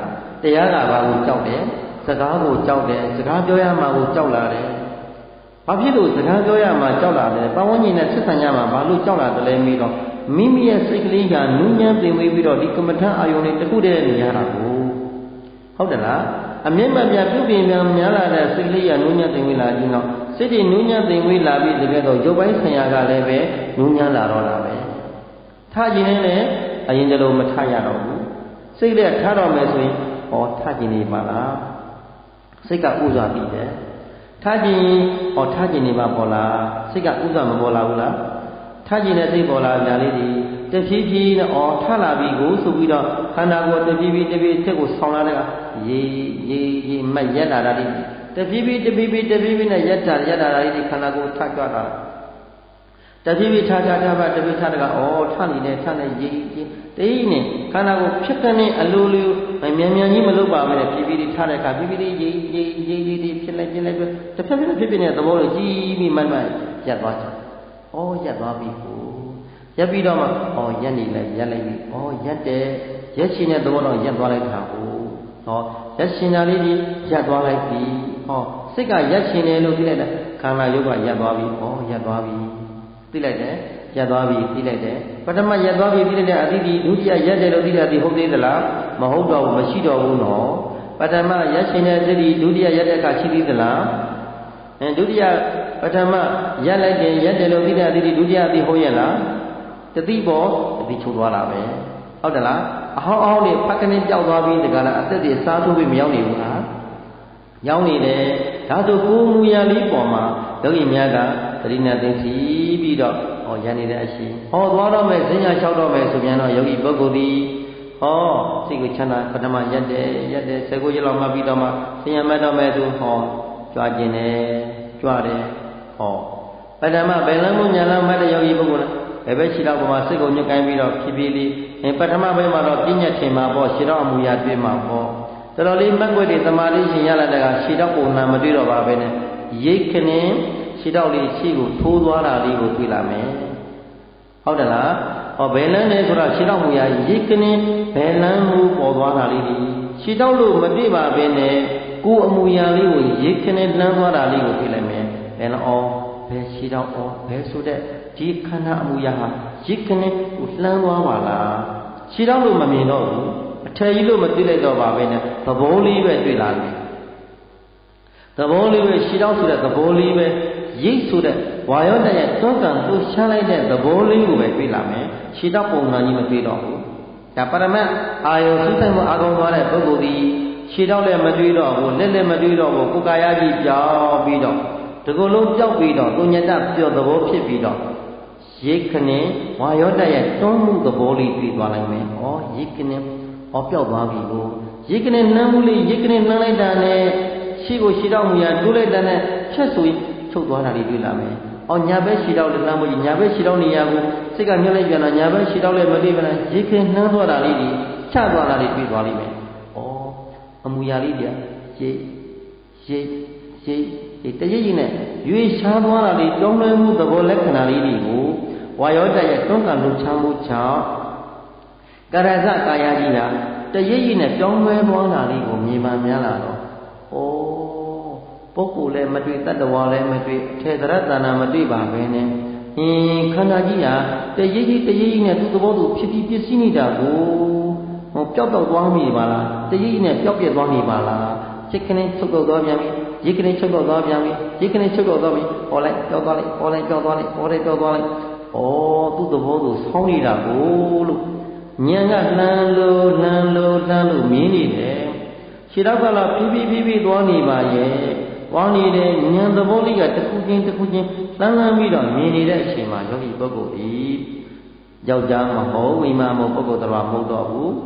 တရားကဘာကိုကြောက်တယ်စကားကိုကြောက်တယ်စကားပြောရမှာကိုကြောက်လာတယ်ဘာဖြစ်လို့စကားပြောရမှာကြောက်လာတယ်ပတ်ဝန်းကျင်နဲ့ဆက်ဆံရမှာဘာလို့ကြောက်လာတယ်လဲမေးတော့မိမိရဲ့စိတ်ကလေးကနူးညံ့ပင်ဝေးပြီးတော့ဒီကမ္မထအာယုန်လေးတစ်ခုတည်းနေရတာကိုဟုတ်တယ်လားအမြင့်မပြပြုပြင်ပြန်များလာတဲ့စိတ်ကလေးကနူးညံ့ပင်ဝေးလာခြင်းတော့စိတ်တွေနူးညံ့ပင်ဝေးလာပြီးတကယ်တော့ရုပ်ပိုင်းဆိုင်ရာကလည်းပဲနူးညံ့လာတော့တာပဲထားခြင်းနဲ့လည်းအရင်တလုံးမထားရတော့ဘူးစိတ်လည်းထားတော့မယ်ဆိုရင်ဟောထားခြင်းနေပါလားစိတ်ကဥစွာပြီးတယ်ထားခြင်းဟောထားခြင်းနေပါပေါ်လားစိတ်ကဥစွာမပေါ်လာဘူးလားထားခြင်းနဲ့စိတ်ပေါ်လာကြလေးဒီတဖြည်းဖြည်းနဲ့အော်ထလာပြီကိုဆိုပြီးတော့ခန္ဓာကိုယ်တဖြည်းဖြည်းတဖြည်းထက်ကိုဆောင်းလာတဲ့ကရေရေရေမက်ရက်လာတာဒီတဖြည်းဖြည်းတဖြည်းဖြည်းတဖြည်းဖြည်းနဲ့ရက်တာရက်တာဒီခန္ဓာကိုယ်ထကြွတာတဖြည်းဖြည်းထားထားထားပါတဖြည်းထားတဲ့ကအော်ထနေတယ်ထနေရေရေတိနေခန္ဓာကိုယ်ဖြစ်ကနေအလိုလိုမြန်မြန်ကြီးမလုပ်ပါနဲ့ဖြည်းဖြည်းထားတဲ့အခါဖြည်းဖြည်းရေရေရေရေဒီဖြစ်လိုက်ဖြစ်လိုက်တစ်ဖြည်းဖြည်းဖြစ်ဖြစ်နေတဲ့သဘောကိုကြည့်ပြီးမှတ်မှတ်ရက်သွားကြ။အော်ရက်သွားပြီကိုရက်ပြီးတော့မှအော်ရက်နေလိုက်ရက်လိုက်ပြီ။အော်ရက်တယ်ရက်ရှင်တဲ့သဘောတော့ရက်သွားလိုက်တာကိုဟောရက်ရှင်တာလေးကြီးရက်သွားလိုက်ပြီ။ဟောစိတ်ကရက်ရှင်တယ်လို့သိလိုက်တာခန္ဓာယုတ်ကရက်သွားပြီ။အော်ရက်သွားပြီ။သိလိုက်တယ်ရက်သွားပြီသိလိုက်တယ်ပထမရက်သွားပြီသိလိုက်တဲ့အသီးဒီဒုတိယရက်တယ်လို့သိတဲ့အသီးဟုတ်သေးသလားမဟုတ်တော့ဘူးမရှိတော့ဘူးနော်ပထမရက်ရှင်တဲ့သတိဒုတိယရက်တဲ့အခါရှိသေးသလားအဲဒုတိယပထမရက်လိုက်တယ်ရက်တယ်လို့သိတဲ့အသီးဒီဒုတိယအသီးဟုတ်ရဲ့လားတတိပေါ်အသီးချုပ်သွားတာပဲဟုတ်တယ်လားအဟောင်းအဟောင်းလေးဖက်ကနေပျောက်သွားပြီးတကလားအသက်တွေစားထိုးပြီးမရောက်နေဘူးလားရောက်နေတယ်ဒါဆိုကိုယ်မူရလေးပေါ်မှာယောဂီများကသတိနဲ့သိသိပြီးတော့ဟောရန်နေတဲ့အရှိဟောသွားတော့မယ်ဈဉ္ညာလျှောက်တော့မယ်ဆိုပြန်တော့ယောဂီပုဂ္ဂိုလ်ဒီဟောစိတ်ကိုချမ်းသာပထမရက်တယ်ရက်တယ်ဆယ်ကိုရက်လောက်မှပြီးတော့မှဈဉ္ညာမှတ်တော့မယ်သူဟောကြွားခြင်းတယ်ကြွားတယ်ဟောပထမဘယ်လမ်းမှုညာလမ်းမှတ်တဲ့ယောဂီပုဂ္ဂိုလ်ဘယ်ဘက်ရှိတော့ပုံမှာစိတ်ကိုညှိကိုင်းပြီးတော့ဖြည်းဖြည်းလေးပထမဘက်မှာတော့ပြဉ္ညာထင်မှာပေါ့ရှင်းတော့အမူအရာတွေ့မှာပေါ့တော်တော်လေးမက်ွက်တွေသမာဓိရှင်ရလာတဲ့ကရှင်းတော့ပုံနာမတွေ့တော့ပါပဲနဲ့ရိတ်ခနဲ့ရှင်းတော့လေးရှေ့ကိုထိုးသွားတာလေးကိုတွေ့လာမယ်ဟုတ်တယ်လားဟောဘယ်လမ်းလဲဆိုတော့ရှင်းတော့မူရာရိတ်ခနဲ့ဘယ်လမ်းမှုပေါ်သွားတာလေးဒီရှင်းတော့လို့မတွေ့ပါပဲနဲ့ကိုယ်အမူအရာလေးကိုရိတ်ခနဲ့လှမ်းသွားတာလေးကိုတွေ့လိုက်မယ်ဘယ်တော့အော်ဘယ်ရှင်းတော့အော်ဘယ်ဆိုတဲ့ဒီခန္ဓာအမူအရာဟာရိတ်ခနဲ့ကိုလှမ်းသွားပါလားရှင်းတော့လို့မမြင်တော့ဘူးအထယ်ကြီးလို့မသိလိုက်တော့ပါပဲနဲ့သဘောလေးပဲတွေ့လာတယ်သဘောလေးပဲရှင်းတော့ဆိုတဲ့သဘောလေးပဲရိတ်ဆိုတဲ့ဝါယောတရဲ့တွန်းကန်လှရှားလိုက်တဲ့သဘောလေးကိုပဲတွေ့လာမယ်ရှင်းတော့ပုံမှန်ကြီးမတွေ့တော့ဘူးဒါပရမတ်အာယုသုဆိုင်မှုအာကုံသွားတဲ့ပုဂ္ဂိုလ်ဒီရှင်းတော့လည်းမတွေ့တော့ဘူးလက်လည်းမတွေ့တော့ဘူးကိုယ်ကာယကြီးပြောင်းပြီးတော့ဒီကုလုံးပြောက်ပြီးတော့တုညတပြော့သဘောဖြစ်ပြီးတော့ရိတ်ခနဲ့ဝါယောတရဲ့တွန်းမှုသဘောလေးတွေ့သွားလိုက်မယ်ဩရိတ်ခနဲ့ဟောပြောက်သွားပြီကိုရိတ်ခနဲ့နှမ်းမှုလေးရိတ်ခနဲ့နှမ်းလိုက်တာနဲ့ရှိကိုရှိတော့မူရတိုးလိုက်တဲ့နဲ့ဖြတ်ဆိုရင်ချုပ်သွားတာလေးတွေ့လာမယ်။အော်ညာဘက်ရှိတော့လည်းနှမ်းမှုကြီးညာဘက်ရှိတော့နေရဘူးစိတ်ကညှို့လိုက်ပြန်တော့ညာဘက်ရှိတော့လည်းမတွေ့ပါနဲ့ရိတ်ခနှမ်းသွားတာလေးဒီချသွားတာလေးတွေ့သွားလိမ့်မယ်။ဩအမူအရာလေးတရားရိတ်ရိတ်ရိတ်ဒီတရိပ်ကြီးနဲ့ရွေရှားသွားတာလေးတွန်းလွှဲမှုသဘောလက္ခဏာလေးတွေကိုဝါယောတရဲ့တွန်းကန်လှချမှုကြောင့်ကရဇကာယကြီးဟာတရိပ်ကြီးနဲ့ပြောင်းလဲသွားတာလေးကိုမြင်မှများလာတော့ဩပုဂ္ဂိုလ်လည်းမတွေ့တတ္တဝါလည်းမတွေ့အထေသရတဏမတွေ့ပါပဲနဲ့အင်းခန္ဓာကြီးဟာတရိပ်ကြီးတရိပ်ကြီးနဲ့သူ့သဘောသူဖြစ်ပြီးပြည့်စည်နေတာကိုဟောပျောက်တော့သွားမိပါလားတရိပ်ကြီးနဲ့ပျောက်ပြက်သွားမိပါလားစိတ်ကနေချုပ်တော့သွားပြန်ပြီရိတ်ကနေချုပ်တော့သွားပြန်ပြီရိတ်ကနေချုပ်တော့သွားပြီဟောလိုက်ပျောက်သွားလိုက်ဟောလိုက်ပျောက်သွားလိုက်ဟောလိုက်ပျောက်သွားလိုက်ဩသူ့သဘောသူဆောင်းနေတာကိုလို့ဉာဏ်ကလှမ်းလို့လှမ်းလို့လှမ်းလို့မြင်နေတယ်ခြေတော့ကလာဖြည်းဖြည်းဖြည်းဖြည်းသွားနေပါရဲ့သွားနေတဲ့ဉာဏ်သဘောလေးကတစ်ခုချင်းတစ်ခုချင်းလှမ်းလှမ်းပြီးတော့မြင်နေတဲ့အချိန်မှာယောဂီပုဂ္ဂိုလ်ဤယောက်ျားမဟုတ်မိန်းမမဟုတ်ပုဂ္ဂိုလ်တော်မဟုတ်တော့ဘူး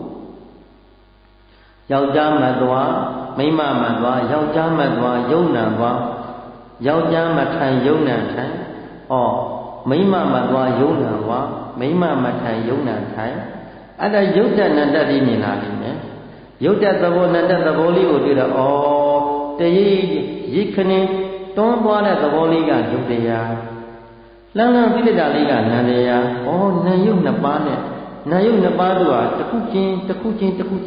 ယောက်ျားမသွားမိန်းမမသွားယောက်ျားမသွားယုံနံသွားယောက်ျားမထိုင်ယုံနံထိုင်ဩမိန်းမမသွားယုံနံသွားမိန်းမမထိုင်ယုံနံထိုင်အဲ့ဒါယုတ်တနန္တတိမြင်လာလိမ့်မယ်ယုတ်တသဘောနန္တသဘောလေးကိုတွေ့တော့ဩတရိပ်ရိတ်ခနဲ့တွန်းသွားတဲ့သဘောလေးကယုတ်တရားလန်းလန်းပြိတ္တာလေးကနန္တရားဩနံယုတ်နှစ်ပါးနဲ့နံယုတ်နှစ်ပါးတို့ဟာတစ်ခုချင်းတစ်ခုချင်းတစ်ခုချင်း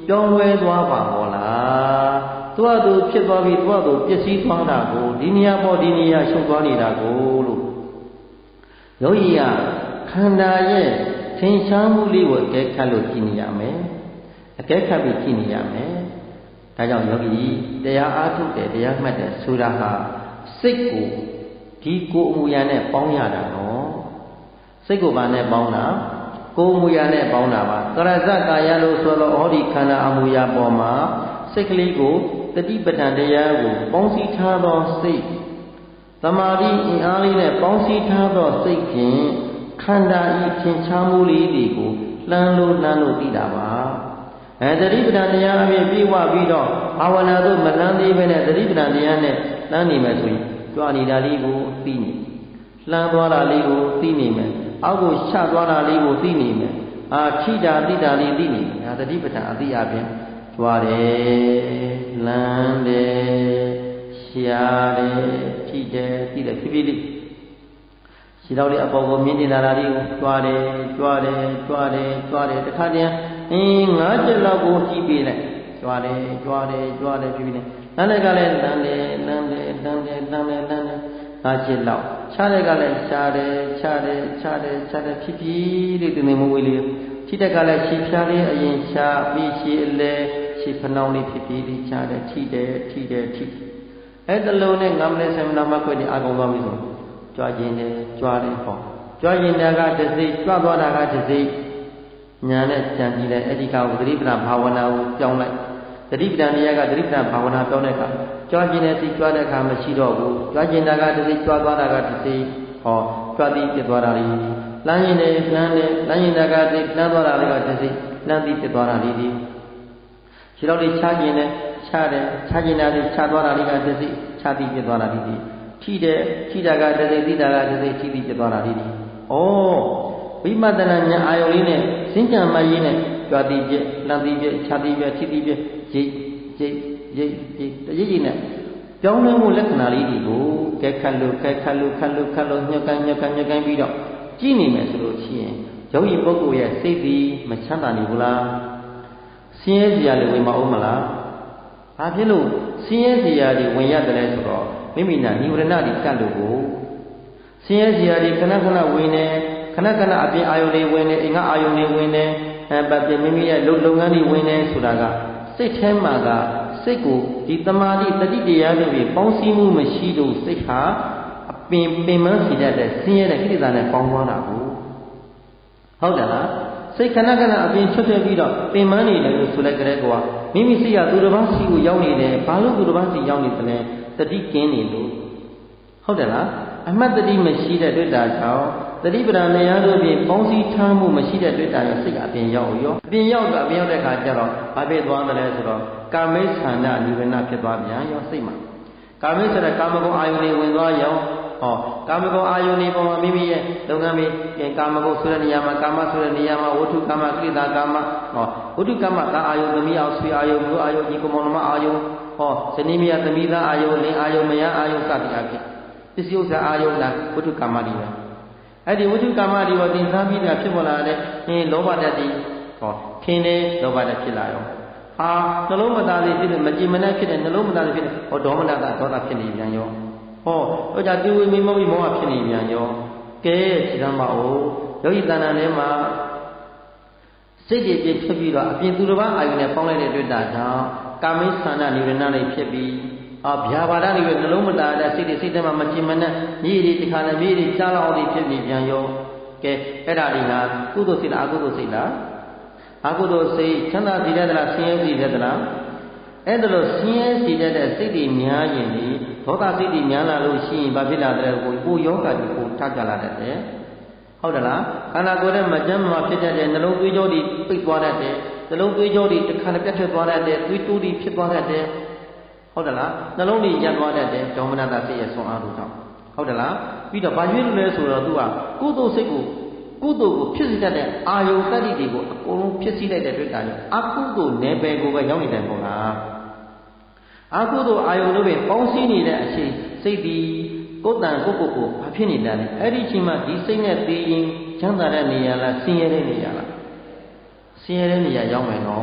ပြောင်းလဲသွားပါဘောလားသူ့အတူဖြစ်သွားပြီးသူ့အတူပျက်စီးသွားတာကိုဒီနေရာပေါ်ဒီနေရာရှုပ်သွားနေတာကိုလို့ယောဂီကခန္ဓာရဲ့ထင်ရှားမှုလေးကိုအကဲခတ်လို့ကြည့်နေရမယ်အကဲခတ်ပြီးကြည့်နေရမယ်ဒါကြောင့်ယောဂီတရားအားထုတ်တယ်တရားမှတ်တယ်ဆိုတာဟာစိတ်ကိုဒီကိုယ်အမူအရာနဲ့ပေါင်းရတာနော်စိတ်ကိုဘာနဲ့ပေါင်းတာကိုယ်အမူအရာနဲ့ပေါင်းတာပါကရဇကာယလို့ဆိုတော့ဟောဒီခန္ဓာအမူအရာပေါ်မှာစိတ်ကလေးကိုတတိပဋ္ဌာန်တရားကိုပေါင်းစည်းထားသောစိတ်သမာဓိအင်အားလေးနဲ့ပေါင်းစည်းထားသောစိတ်ဖြင့်ခန္ဓာဤထင်ရှားမှုလေးတွေကိုလှမ်းလို့လှမ်းလို့သိတာပါအဲတတိပဋ္ဌာန်တရားအပြင်ပြေဝပြီးတော့ဘာဝနာတို့မလှမ်းသေးပဲနဲ့တတိပဋ္ဌာန်တရားနဲ့လှမ်းနေမယ်ဆိုရင်ကြွနေတာလေးကိုသိနေလှမ်းသွားတာလေးကိုသိနေမယ်အောက်ကိုချသွားတာလေးကိုသိနေမယ်အာထိတာသိတာလေးသိနေမယ်ဒါတတိပဋ္ဌာန်အသိအပြင်ကြွတယ်လမ်းတယ်ရှားတယ်ထိတယ်သိတယ်ဖြည်းဖြည်းလေးခြေတော်လေးအပေါ်ကိုမြင်နေလာတာလေးကိုကြွားတယ်ကြွားတယ်ကြွားတယ်ကြွားတယ်တခါတည်းအင်းငါးချက်လောက်ကိုကြည့်ပေးလိုက်ကြွားတယ်ကြွားတယ်ကြွားတယ်ဖြည်းဖြည်းလေးလမ်းတွေကလည်းလမ်းတယ်လမ်းတယ်လမ်းတယ်လမ်းတယ်လမ်းတယ်ငါးချက်လောက်ခြားတွေကလည်းရှားတယ်ခြားတယ်ခြားတယ်ခြားတယ်ဖြည်းဖြည်းလေးတင်နေမဝေးလေးထိတက်ကလည်းခြေဖြားလေးအရင်ရှားပြီးခြေအလဲခြေဖနှောင်းလေးဖြည်းဖြည်းလေးခြားတယ်ထိတယ်ထိတယ်ထိအဲ့တလုံးနဲ့ငါးမိနစ်ဆယ်မိနစ်မှခွဲနေအကုန်သွားပြီဆိုကြွားခြင်းနဲ့ကြွားတယ်ဟောကြွားခြင်းကတစ်စိတ်ကြွားသွားတာကတစ်စိတ်ညာနဲ့ကြံကြည့်လိုက်အဲ့ဒီကကိုသတိပဋ္ဌာန်ဘာဝနာကိုကြောင်းလိုက်သတိပဋ္ဌာန်တရားကသတိပဋ္ဌာန်ဘာဝနာပြောင်းတဲ့အခါကြွားခြင်းနဲ့စိတ်ကြွားတဲ့အခါမရှိတော့ဘူးကြွားခြင်းကတစ်စိတ်ကြွားသွားတာကတစ်စိတ်ဟောကြွားပြီးပြစ်သွားတာလေးလမ်းရင်နဲ့လမ်းနဲ့လမ်းရင်ကတစ်လမ်းသွားတာလေးကတစ်စိတ်လမ်းပြီးပြစ်သွားတာလေးဒီခြေတော်လေးချခြင်းနဲ့ချတယ်ချခြင်းနဲ့ချသွားတာလေးကတစ်စိတ်ချပြီးပြစ်သွားတာလေးဒီထိတယ်ထိတာကတစ်စိတ်သိတာကတစ်စိတ်ထိပြီးပြစ်သွားတာလေးဒီဩဝိပဿနာဉာဏ်အာယုလေးနဲ့စဉ္ကြံမရင်းနဲ့ကြွားသည်ပြည့်လမ်းသည်ပြည့်ခြားသည်ပြည့်ထိသည်ပြည့်ရိပ်ရိပ်ရိပ်ရိပ်တရိပ်ရိပ်နဲ့ပြောင်းလဲမှုလက္ခဏာလေးတွေကိုကဲခတ်လို့ကဲခတ်လို့ခတ်လို့ခတ်လို့ညှက်ကန်ညှက်ကန်ညှက်ကန်ပြီးတော့ကြည့်နေမယ်ဆိုလို့ရှိရင်ယောဂီပုဂ္ဂိုလ်ရဲ့စိတ်ဒီမချမ်းသာနေဘူးလားဆင်းရဲစရာတွေဝင်မအောင်မလားဘာဖြစ်လို့ဆင်းရဲစရာတွေဝင်ရတယ်လဲဆိုတော့မိမိနာနိဝရဏတွေကတ်လို့ကိုဆင်းရဲစရာတွေခဏခဏဝင်နေခဏခဏအပြင်အာယုန်တွေဝင်နေအင်္ဂအာယုန်တွေဝင်နေအဲပတ်ပြမိမိရဲ့လုပ်လုပ်ငန်းတွေဝင်နေဆိုတာကစိတ်ထဲမှာကစိတ်ကိုဒီတမာတိတတိတရားတွေပေါင်းစည်းမှုမရှိလို့စိတ်ဟာအပင်ပင်မစီတတ်တဲ့ဆင်းရဲတဲ့ကိလေသာနဲ့ပေါင်းသွားတာကိုဟုတ်တယ်လားစိတ်ခဏခဏအပြင်ချွတ်ထွက်ပြီးတော့ပင်မနေတယ်လို့ဆိုလိုက်ကြတဲ့ကွာမိမိစိတ်ကသူတစ်ပါးစီကိုရောက်နေတယ်ဘာလို့သူတစ်ပါးစီရောက်နေတယ်လဲတတိကင်းနေလို့ဟုတ်တယ်လားအမှတ်တတိမရှိတဲ့တွေ့တာကြောင့်တတိပဒံတရားတို့ဖြင့်ပေါင်းစည်းထားမှုမရှိတဲ့တွေ့တာရောစိတ်အပြင်ရောက်ရောအပြင်ရောက်တော့အပြင်ရောက်တဲ့အခါကျတော့ဘာဖြစ်သွားတယ်လဲဆိုတော့ကာမိသန္ဓနိဗ္ဗာန်ဖြစ်သွားပြန်ရောစိတ်မှာကာမိဆိုတဲ့ကာမဂုဏ်အာယုန်တွေဝင်သွားရောဟောကာမဂုဏ်အာယုန်တွေပေါ်မှာမိမိရဲ့လုပ်ငန်းတွေကာမဂုဏ်ဆိုတဲ့နေရာမှာကာမဆိုတဲ့နေရာမှာဝဋ္ထုကာမကိလေသာကာမဟောဝဋ္ထုကာမသာအာယုန်သမီးအောင်ဆွေအာယုန်မျိုးအာယုန်ဒီကမောနမအာယုန်ဟောဇနီးမယားသမီးသားအာယုန်လင်အာယုန်မယားအာယုန်စသည်အဖြစ်ပစ္စည်းဥစ္စာအာယုန်လားဝဋ္ထုကာမတွေပဲအဲ့ဒီဝဋ္ထုကာမတွေကိုသင်စားပြီးတာဖြစ်ပေါ်လာတဲ့အင်းလောဘဓာတ်တွေဟောခင်းတဲ့လောဘဓာတ်ဖြစ်လာရောဟာနှလုံးမသားသေးဖြစ်တဲ့မကြည်မနှက်ဖြစ်တဲ့နှလုံးမသားသေးဖြစ်တဲ့ဟောဒေါမနတာဒေါသဖြစ်နေပြန်ရောဟောတော့ကြတူဝိမိမောမိမောဟဖြစ်နေပြန်ရောကဲခြေသမ်းပါဦးယောဂီတဏ္ဍာထဲမှာစိတ်တွေပြည့်ဖြစ်ပြီးတော့အပြင်သူတစ်ပါးအာယုန်နဲ့ပေါင်းလိုက်တဲ့တွေ့တာကြောင့်ကာမိသန္ဓနိဗ္ဗာန်တွေဖြစ်ပြီးအာဗျာပါဒတွေနှလုံးမသားတဲ့စိတ်တွေစိတ်ထဲမှာမကြည်မနှက်မြေတွေတခါနဲ့မြေတွေကြားလောက်အောင်ဖြစ်နေပြန်ရောကဲအဲ့ဒါတွေဟာကုသိုလ်စိတ်လားအကုသိုလ်စိတ်လားအကုသိုလ်စိတ်ချမ်းသာစီတတ်သလားဆင်းရဲစီတတ်သလားအဲ့ဒါလို့ဆင်းရဲစီတတ်တဲ့စိတ်တွေများရင်ဒီဒေါသစိတ်တွေများလာလို့ရှိရင်ဘာဖြစ်လာတဲ့ကိုကိုယောဂတွေကိုထားကြလာတတ်တယ်ဟုတ်တယ်လားခန္ဓာကိုယ်ရဲ့မကြမ်းမှာဖြစ်တတ်တဲ့နှလုံးသွေးကြောတွေပိတ်သွားတတ်တယ်နှလုံးသွေးကြောတွေတစ်ခါနဲ့ပြတ်ထွက်သွားတတ်တယ်သွေးတိုးတွေဖြစ်သွားတတ်တယ်ဟုတ်တယ်လားနှလုံးတွေရပ်သွားတတ်တယ်ဒေါမနတာစိတ်ရဲ့ဆွမ်းအားတို့ကြောင့်ဟုတ်တယ်လားပြီးတော့ဘာရွေးလို့လဲဆိုတော့သူကကုသိုလ်စိတ်ကိုကုသိုလ်ကိုဖြစ်စေတတ်တဲ့အာယုတ္တိတွေကိုအကုန်လုံးဖြစ်စေလိုက်တဲ့တွေ့တာကြောင့်အကုသိုလ်နယ်ပယ်ကိုပဲရောက်နေတယ်ပေါ့လားအကုသိုလ်အာယုတို့ပင်ပေါင်းစည်းနေတဲ့အချိန်စိတ်ဒီကိုယ်တန်ကိုယ်ကိုယ်ကိုဘာဖြစ်နေတာလဲအဲ့ဒီအချိန်မှာဒီစိတ်နဲ့သိရင်ချမ်းသာတဲ့နေရာလားဆင်းရဲတဲ့နေရာလားဆင်းရဲတဲ့နေရာရောက်မယ်နော်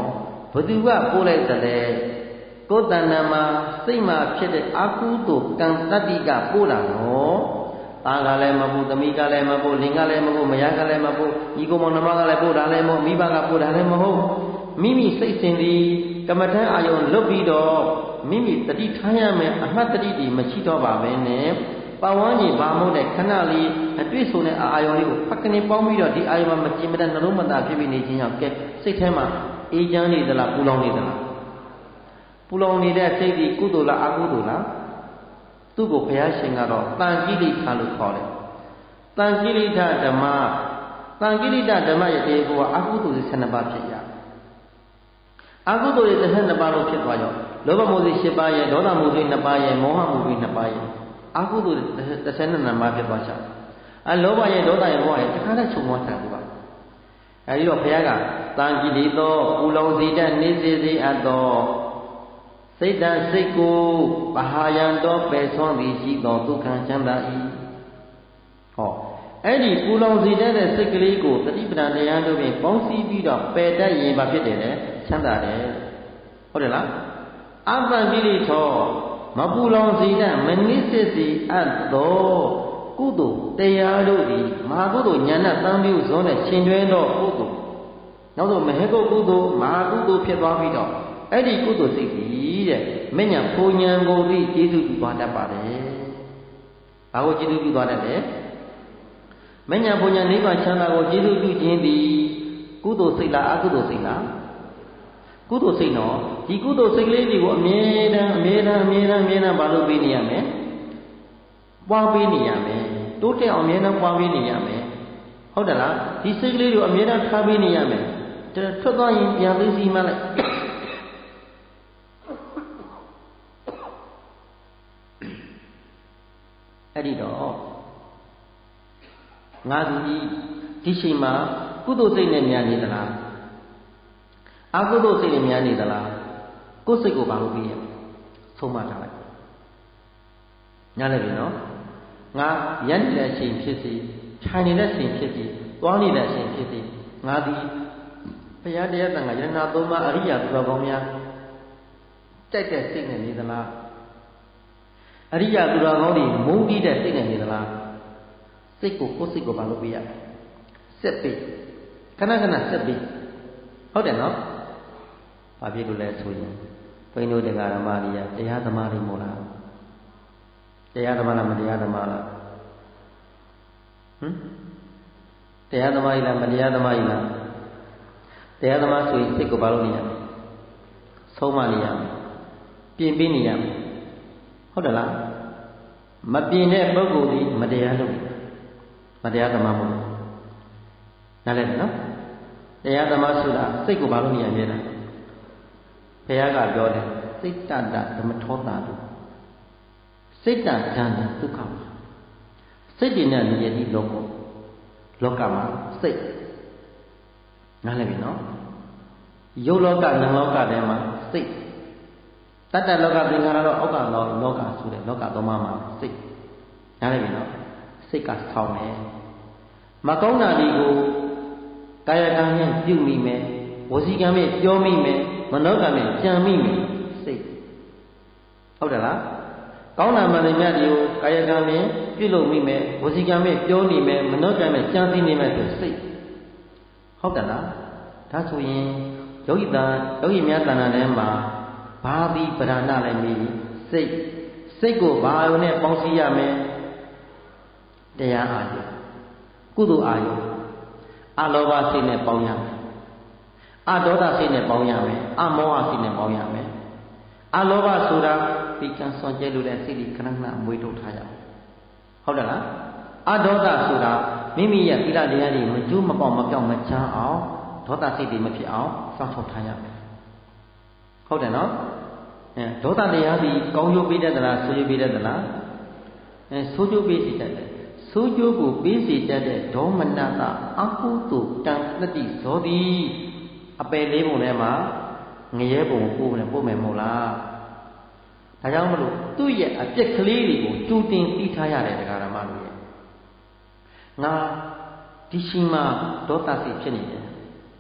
ဘသူကပို့လိုက်တယ်ကိုယ်တဏ္ဍာမှာစိတ်မှာဖြစ်တဲ့အကုသိုလ်ကံတတ္တိကပို့တာနော်သားကလည်းမပို့သမီးကလည်းမပို့လင်ကလည်းမပို့မယားကလည်းမပို့ညီကောင်မောင်နှမကလည်းပို့တာလည်းမဟုတ်မိဘကပို့တာလည်းမဟုတ်မိမိစိတ်စဉ်သည်ကမ္မထံအာယုံလွတ်ပြီးတော့မိမိတတိထားရမယ်အမှတ်တတိဒီမရှိတော့ပါပဲနဲ့ပဝန်းကြီးဘာမဟုတ်တဲ့ခဏလေးအတွေ့ဆုံတဲ့အာယုံလေးကိုဖက်ကနေပေါင်းပြီးတော့ဒီအာယုံမှာမကြင်မတဲ့နှလုံးမသားဖြစ်ပြီးနေခြင်းကြောင့်ကဲစိတ်ထဲမှာအေးချမ်းနေသလားပူလောင်နေသလားပူလောင်နေတဲ့စိတ်ဒီကုသိုလ်လားအကုသိုလ်လားသူ့ကိုဘုရားရှင်ကတော့တန်ကိလေသာလို့ခေါ်တယ်တန်ကိလေသာဓမ္မတန်ကိလေသာဓမ္မရဲ့တေကိုကအကုသိုလ်ဆယ်နှစ်ပါးဖြစ်ရအကုသိုလ်ရဲ့တစ်နှစ်ပါးလို့ဖြစ်သွားရောလောဘမိုးစိရှစ်ပါးရဲ့ဒေါသမိုးစိနှစ်ပါးရဲ့မောဟမိုးစိနှစ်ပါးရဲ့အကုသိုလ်တစ်ဆယ်နှစ်ပါးဖြစ်သွားချာအလောဘရဲ့ဒေါသရဲ့မောဟရဲ့တစ်ခါတည်းချုပ်သွားတယ်သူကအဲဒီတော့ဘုရားကတန်ကိလေသောပူလောင်စေတတ်နေစေစေအပ်သောစိတ်တစိတ်ကိုပဟာယံတော်ပယ်ဆွမ်းသည်ရှိသောဒုက္ခချမ်းသာ၏ဟောအဲ့ဒီပူလောင်စေတတ်တဲ့စိတ်ကလေးကိုတတိပဒံတရားတို့ဖြင့်ပေါင်းစည်းပြီးတော့ပယ်တတ်ရင်ဘာဖြစ်တယ်လဲချမ်းသာတယ်ဟုတ်တယ်လားအပ္ပကိလေသောမပူလောင်စေတတ်မနစ်စစ်စီအပ်သောကုသိုလ်တရားတို့သည်မဟာကုသိုလ်ဉာဏ်နဲ့တန်ပြုဇောနဲ့ရှင်တွဲသောကုသိုလ်နောက်တော့မဟေကုကုသိုလ်မဟာကုသိုလ်ဖြစ်သွားပြီးတော့အဲ့ဒီကုသိုလ်စိတ်ကြီးတဲ့မဉ္ဇဉ်ဘုံဉဏ်ကိုသိကျေးဇူးပြုသွားတတ်ပါတယ်။ဘာကိုကျေးဇူးပြုသွားတတ်လဲ။မဉ္ဇဉ်ဘုံဉဏ်နိဗ္ဗာန်ချမ်းသာကိုကျေးဇူးပြုခြင်းသည်ကုသိုလ်စိတ်လားအကုသိုလ်စိတ်လား။ကုသိုလ်စိတ်နော်ဒီကုသိုလ်စိတ်ကလေးတွေကိုအမြဲတမ်းအမြဲတမ်းအမြဲတမ်းအမြဲတမ်းဘာလို့ပေးနေရမလဲ။ပွားပေးနေရမယ်။တိုးတက်အောင်အမြဲတမ်းပွားပေးနေရမယ်။ဟုတ်တယ်လား။ဒီစိတ်ကလေးကိုအမြဲတမ်းထားပေးနေရမယ်။ထွက်သွားရင်ပြန်သိစီမှလိုက်အဲ့ဒီတော့ငါဒီဒီချိန်မှာကုသိုလ်စိတ်နဲ့များနေသလားအကုသိုလ်စိတ်နဲ့များနေသလားကိုယ်စိတ်ကိုဘာလို့ပြီးရဆုံးမထားလိုက်ညားလည်းပြီနော်ငါရက်နေတဲ့အချိန်ဖြစ်စီထိုင်နေတဲ့အချိန်ဖြစ်စီသွားနေတဲ့အချိန်ဖြစ်စီငါဒီဘုရားတရားတန်ခါယရဏသုံးပါးအရိယာသူတော်ကောင်းများတိုက်တဲ့စိတ်နဲ့နေသလားအရိယာသူတော်ကောင်းတွေမုန်းတီးတဲ့စိတ်နဲ့နေသလားစိတ်ကိုကိုယ်စိတ်ကိုဘာလို့ပေးရဆက်ပေးခဏခဏဆက်ပေးဟုတ်တယ်နော်ဘာဖြစ်လို့လဲဆိုရင်ဘုန်းကြီးတို့တရားဓမ္မတွေတရားသမားတွေမို့လားတရားသမားလားမတရားသမားလားဟမ်တရားသမားကြီးလားမတရားသမားကြီးလားတရားသမားဆိုရင်စိတ်ကိုဘာလို့နေရမလဲဆုံးမနေရမယ်ပြင်ပေးနေရမယ်ဟုတ်တယ်လားမပြင်တဲ့ပုဂ္ဂိုလ်ဒီမတရားလုပ်မတရားသမားမဟုတ်နားလည်တယ်နော်တရားသမားဆိုတာစိတ်ကိုဘာလို့နေရလဲလားဘုရားကပြောတယ်စိတ်တတဓမ္မထောတာတို့စိတ်တဒဏ်ဒုက္ခစိတ်တည်တဲ့နေရာဒီလောကလောကမှာစိတ်နားလည်ပြီနော်ယုတ်လောကနံလောကထဲမှာစိတ်တတ္တလောကသင်္ခါရတော့အောက်ကလောလောကဆိုတဲ့လောကသုံးပါးမှာစိတ်နားလည်ပြီနော်စိတ်ကဆောင်းတယ်မကောင်းတာတွေကိုကာယကံနဲ့ပြုမိမယ်ဝစီကံနဲ့ပြောမိမယ်မနောကံနဲ့ကြံမိမယ်စိတ်ဟုတ်တယ်လားကောင်းတာမှန်တယ်မြတ်တွေကိုကာယကံနဲ့ပြုလုပ်မိမယ်ဝစီကံနဲ့ပြောနေမယ်မနောကံနဲ့ကြံသိနေမယ်ဆိုစိတ်ဟုတ်တယ်လားဒါဆိုရင်ယောဂီတာယောဂီများတဏ္ဍာထဲမှာဘာတိပဓာနလည်းနေစိတ်စိတ်ကိုဘာယုံနဲ့ပေါင်းစည်းရမယ်တရားအာယုကုသိုလ်အာယုအလောဘစိတ်နဲ့ပေါင်းရမယ်အဒေါသစိတ်နဲ့ပေါင်းရမယ်အမောဟစိတ်နဲ့ပေါင်းရမယ်အလောဘဆိုတာဒီကံစွန့်ကြဲလို့တဲ့စိတ်ကြီးခဏခဏအမွေထုတ်ထားရအောင်ဟုတ်တယ်လားအဒေါသဆိုတာမိမိရဲ့သီလတရားတွေမကျိုးမပေါက်မပြောင်းမချမ်းအောင်ဒေါသစိတ်တွေမဖြစ်အောင်စောင့်ရှောက်ထားရမယ်ဟုတ်တယ်နော်အဲဒေါသတရားဒီကောင်းကျိုးပေးတတ်သလားဆိုးကျိုးပေးတတ်သလားအဲဆိုးကျိုးပေးစီတတ်တယ်ဆိုးကျိုးကိုပေးစီတတ်တဲ့ဒေါမနတအကုသိုလ်တံတတိဇောတိအပယ်လေးပုံထဲမှာငရဲပုံပို့မယ်ပို့မယ်မဟုတ်လားဒါကြောင့်မလို့သူ့ရဲ့အပြစ်ကလေးတွေကိုကြိုတင်သိထားရတယ်တရားဓမ္မတို့ရဲ့ငါဒီရှိမှဒေါသစိတ်ဖြစ်နေတယ်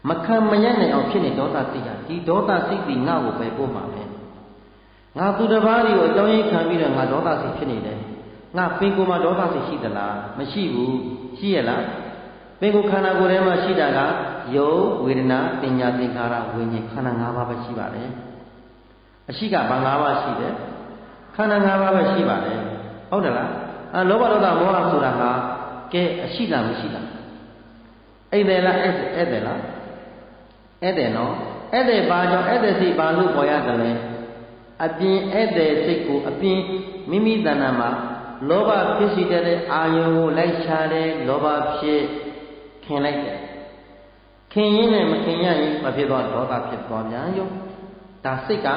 မခံမရနိုင်အောင်ဖြစ်နေဒေါသစိတ်ဟာဒီဒေါသစိတ်ဒီငါ့ကိုပဲပို့မှာပဲငါသူတစ်ပါးတွေကိုအကြောင်းရင်းခံပြီးတော့ငါဒေါသစိတ်ဖြစ်နေတယ်ငါပင်ကိုယ်မှာဒေါသစိတ်ရှိသလားမရှိဘူးရှိရလားပင်ကိုယ်ခန္ဓာကိုယ်ထဲမှာရှိတာကယုတ်ဝေဒနာပညာသင်္ခါရဝိညာဉ်ခန္ဓာ၅ပါးပဲရှိပါတယ်အရှိကဘာ၅ပါးရှိတယ်ခန္ဓာ၅ပါးပဲရှိပါတယ်ဟုတ်တယ်လားအဲလောဘဒေါသမောဟဆိုတာဟာကဲအရှိတာမရှိတာအဲ့တယ်လားအဲ့အဲ့တယ်လားအဲ့တယ်နော်အဲ့တယ်ဘာကြောင့်အဲ့တယ်စိတ်ဘာလို့ပေါ်ရတယ်လဲအပြင်အဲ့တယ်စိတ်ကိုအပြင်မိမိတဏ္ဍာမှာလောဘဖြစ်စီတဲ့အာယုံကိုလိုက်ရှာတဲ့လောဘဖြစ်ခင်လိုက်တယ်ခင်ရင်းနဲ့မခင်ရရင်မဖြစ်တော့ဒေါသဖြစ်သွားပြန်ရောဒါစိတ်က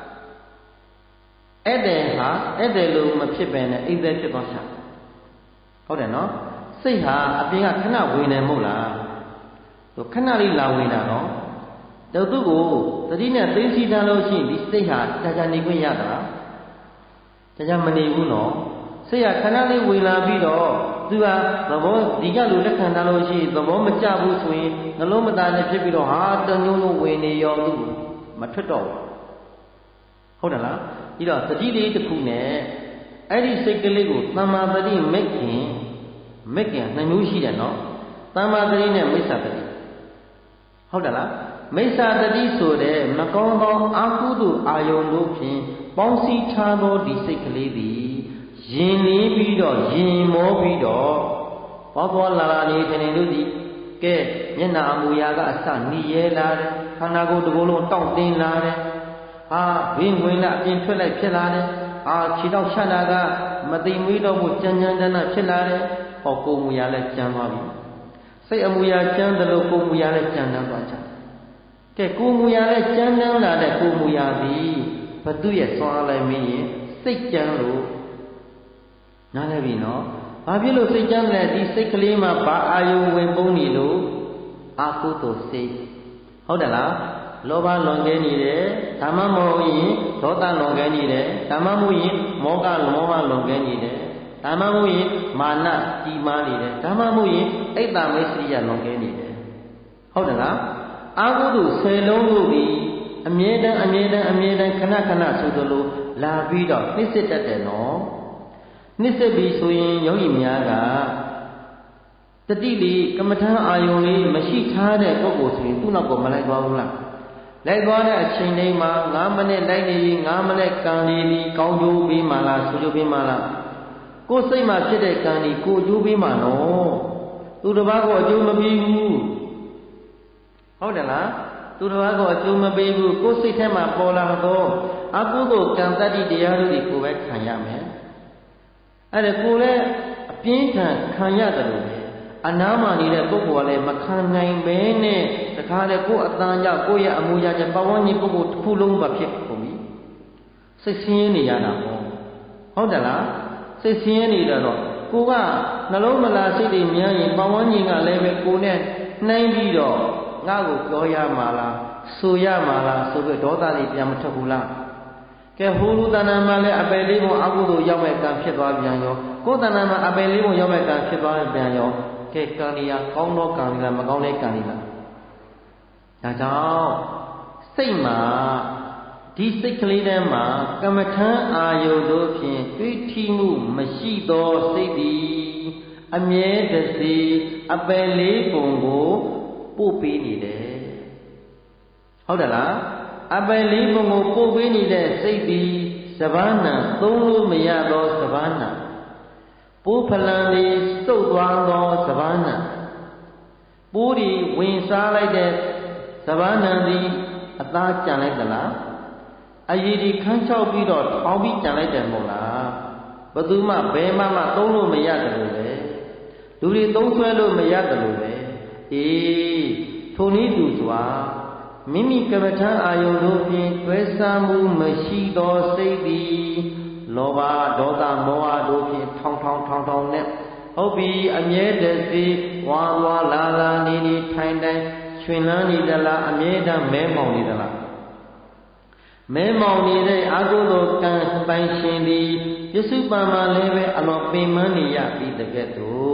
အဲ့တယ်ဟာအဲ့တယ်လို့မဖြစ်ပဲနဲ့အိပ်သက်ဖြစ်သွားချာဟုတ်တယ်နော်စိတ်ဟာအပြင်ကခဏဝင်နေမဟုတ်လားသူခဏလေးလာဝင်တာနော်တော့သူ့ကိုသတိနဲ့သိသိထားလို့ရှိရင်ဒီစိတ်ဟာကြာကြာနေခွင့်ရတာလားကြာကြာမနေဘူးနော်စိတ်ဟာခဏလေးဝင်လာပြီးတော့သူကသဘောဒီကလူလက်ခံထားလို့ရှိရင်သဘောမကျဘူးဆိုရင်နှလုံးမသားနဲ့ဖြစ်ပြီးတော့ဟာတညုံလုံးဝင်နေရောသူ့မထွက်တော့ဘူးဟုတ်တယ်လားပြီးတော့သတိလေးတစ်ခုနဲ့အဲ့ဒီစိတ်ကလေးကိုသမ္မာသတိမိတ်ခင်မိတ်ခင်နှစ်မျိုးရှိတယ်နော်သမ္မာသတိနဲ့မိစ္ဆာသတိဟုတ်တယ်လားမိစ္ဆာတတိဆိုတဲ့မကောင်းသောအာဟုတုအာယုန်တို့ဖြင့်ပေါင်းစည်းထားသောဒီစိတ်ကလေးသည်ယင်လင်းပြီးတော့ယင်မောပြီးတော့ဘောဘောလာလာနေခဏတို့သည်ကဲမျက်နှာအမူအရာကအစနီးရဲလာတယ်ခန္ဓာကိုယ်တစ်ခုလုံးတောင့်တင်းလာတယ်ဟာဝင်းဝင်လာအပြင်ထွက်လိုက်ဖြစ်လာတယ်အာခြေတော့ရှက်တာကမသိမွေးတော့မှုကြမ်းကြမ်းတမ်းတမ်းဖြစ်လာတယ်ဟောကိုယ်မူအရာလည်းကြမ်းသွားပြီစိတ်အမူအရာကြမ်းတယ်လို့ကိုယ်မူအရာလည်းကြမ်းတမ်းသွားကြကဲကိုယ်မူရာနဲ့ကြမ်းတမ်းလာတဲ့ကိုယ်မူရာသည်ဘသူရဲ့စွမ်းအားလဲမင်းရင်စိတ်ကြမ်းလို့နားလည်ပြီနော်ဘာဖြစ်လို့စိတ်ကြမ်းလဲဒီစိတ်ကလေးမှာဘာအာယုံဝင်ပုံးနေလို့အာဟုတုစိတ်ဟုတ်တယ်လားလောဘလွန်ကဲနေတယ်ဓမ္မမဟုတ်ရင်ဒေါသလွန်ကဲနေတယ်ဓမ္မမဟုတ်ရင်မောဟမောဟလွန်ကဲနေတယ်ဓမ္မမဟုတ်ရင်မာနကြီးမားနေတယ်ဓမ္မမဟုတ်ရင်အိတ်တမိတ်စရိယလွန်ကဲနေတယ်ဟုတ်တယ်လားအာဟုတုဆယ်လုံးတို့သည်အမြဲတမ်းအမြဲတမ်းအမြဲတမ်းခဏခဏဆိုသလိုလာပြီးတော့နှိစ္စတတ်တယ်နော်နှိစ္စပြီးဆိုရင်ယောဂီများကတတိလေးကမ္မထအာယုံလေးမရှိထားတဲ့ပုဂ္ဂိုလ်ဆိုရင်သူ့နောက်ကမလိုက်သွားဘူးလားလိုက်သွားတဲ့အချိန်တိုင်းမှာ၅မိနစ်လိုက်နေရင်၅မိနစ်ကံလေးဒီကောင်းကျိုးပေးမှလားဆိုးကျိုးပေးမှလားကိုယ်စိတ်မှာဖြစ်တဲ့ကံဒီကိုအကျိုးပေးမှနော်သူတစ်ပါးကိုအကျိုးမပေးဘူးဟုတ်တယ်လားသူတစ်ပါးကိုအကျိုးမပေးဘူးကိုယ်စိတ်ထဲမှာပေါ်လာတော့အကုသိုလ်ကံတတ္တိတရားတို့ကိုပဲခံရမယ်အဲ့ဒါကိုလည်းအပြင်းထန်ခံရတယ်လို့ပဲအနားမှာနေတဲ့ပုဂ္ဂိုလ်ကလည်းမခံနိုင်ပဲနဲ့တခါလေကိုယ်အတန်ကြောင့်ကိုယ့်ရဲ့အမူအရာကြောင့်ပဝန်းကျင်ပုဂ္ဂိုလ်တစ်ခုလုံးပါဖြစ်ကုန်ပြီစိတ်ဆင်းရဲနေရတာပေါ့ဟုတ်တယ်လားစိတ်ဆင်းရဲနေတော့ကိုကနှလုံးမလားစိတ်တွေများရင်ပဝန်းကျင်ကလည်းပဲကိုယ်နဲ့နှိုင်းပြီးတော့ငါ့ကိုပြောရမှာလားဆိုရမှာလားဆိုပြီးဒေါသတွေပြန်မထွက်ဘူးလားကဲဟိုလူတဏ္ဍာမှာလည်းအပယ်လေးပုံအကုသိုလ်ရောက်မဲ့ကံဖြစ်သွားပြန်ရောကိုယ်တဏ္ဍာမှာအပယ်လေးပုံရောက်မဲ့ကံဖြစ်သွားပြန်ရောကဲကံဒီဟာကောင်းသောကံဒီလားမကောင်းတဲ့ကံဒီလားဒါကြောင့်စိတ်မှာဒီစိတ်ကလေးထဲမှာကမ္မထံအာယုတို့ဖြင့်တွေးထီမှုမရှိသောစိတ်သည်အမြဲတစေအပယ်လေးပုံကိုပို့ပေးနေတယ်ဟုတ်တယ်လားအပယ်လေးပုံကိုပို့ပေးနေတဲ့စိတ်သည်စဗာနံသုံးလို့မရသောစဗာနံပိုးဖလံလေးစုပ်သွားသောစဗာနံပိုးဒီဝင်စားလိုက်တဲ့စဗာနံသည်အသားကြံလိုက်သလားအရည်ဒီခန်းချောက်ပြီးတော့ထောင်းပြီးကြံလိုက်တယ်မဟုတ်လားဘယ်သူမှဘယ်မှမှသုံးလို့မရတယ်လို့ပဲလူတွေသုံးဆွဲလို့မရတယ်လို့ပဲအေးထိုနည်းသူစွာမိမိကမ္မထံအာယုန်တို့ဖြင့်တွဲဆမှုမရှိသောစိတ်သည်လောဘဒေါသမောဟတို့ဖြင့်ထောင်ထောင်ထောင်ထောင်နဲ့ဟုတ်ပြီအမြဲတစေဝါဝါလာလာနေနေထိုင်တိုင်းရွှင်လန်းနေသလားအမြဲတမ်းမဲမောင်နေသလားမဲမောင်နေတဲ့အကုသိုလ်ကံပိုင်ရှင်သည်ပစ္စုပန်မှာလည်းပဲအလွန်ပင်ပန်းနေရပြီးတကယ်တော့တ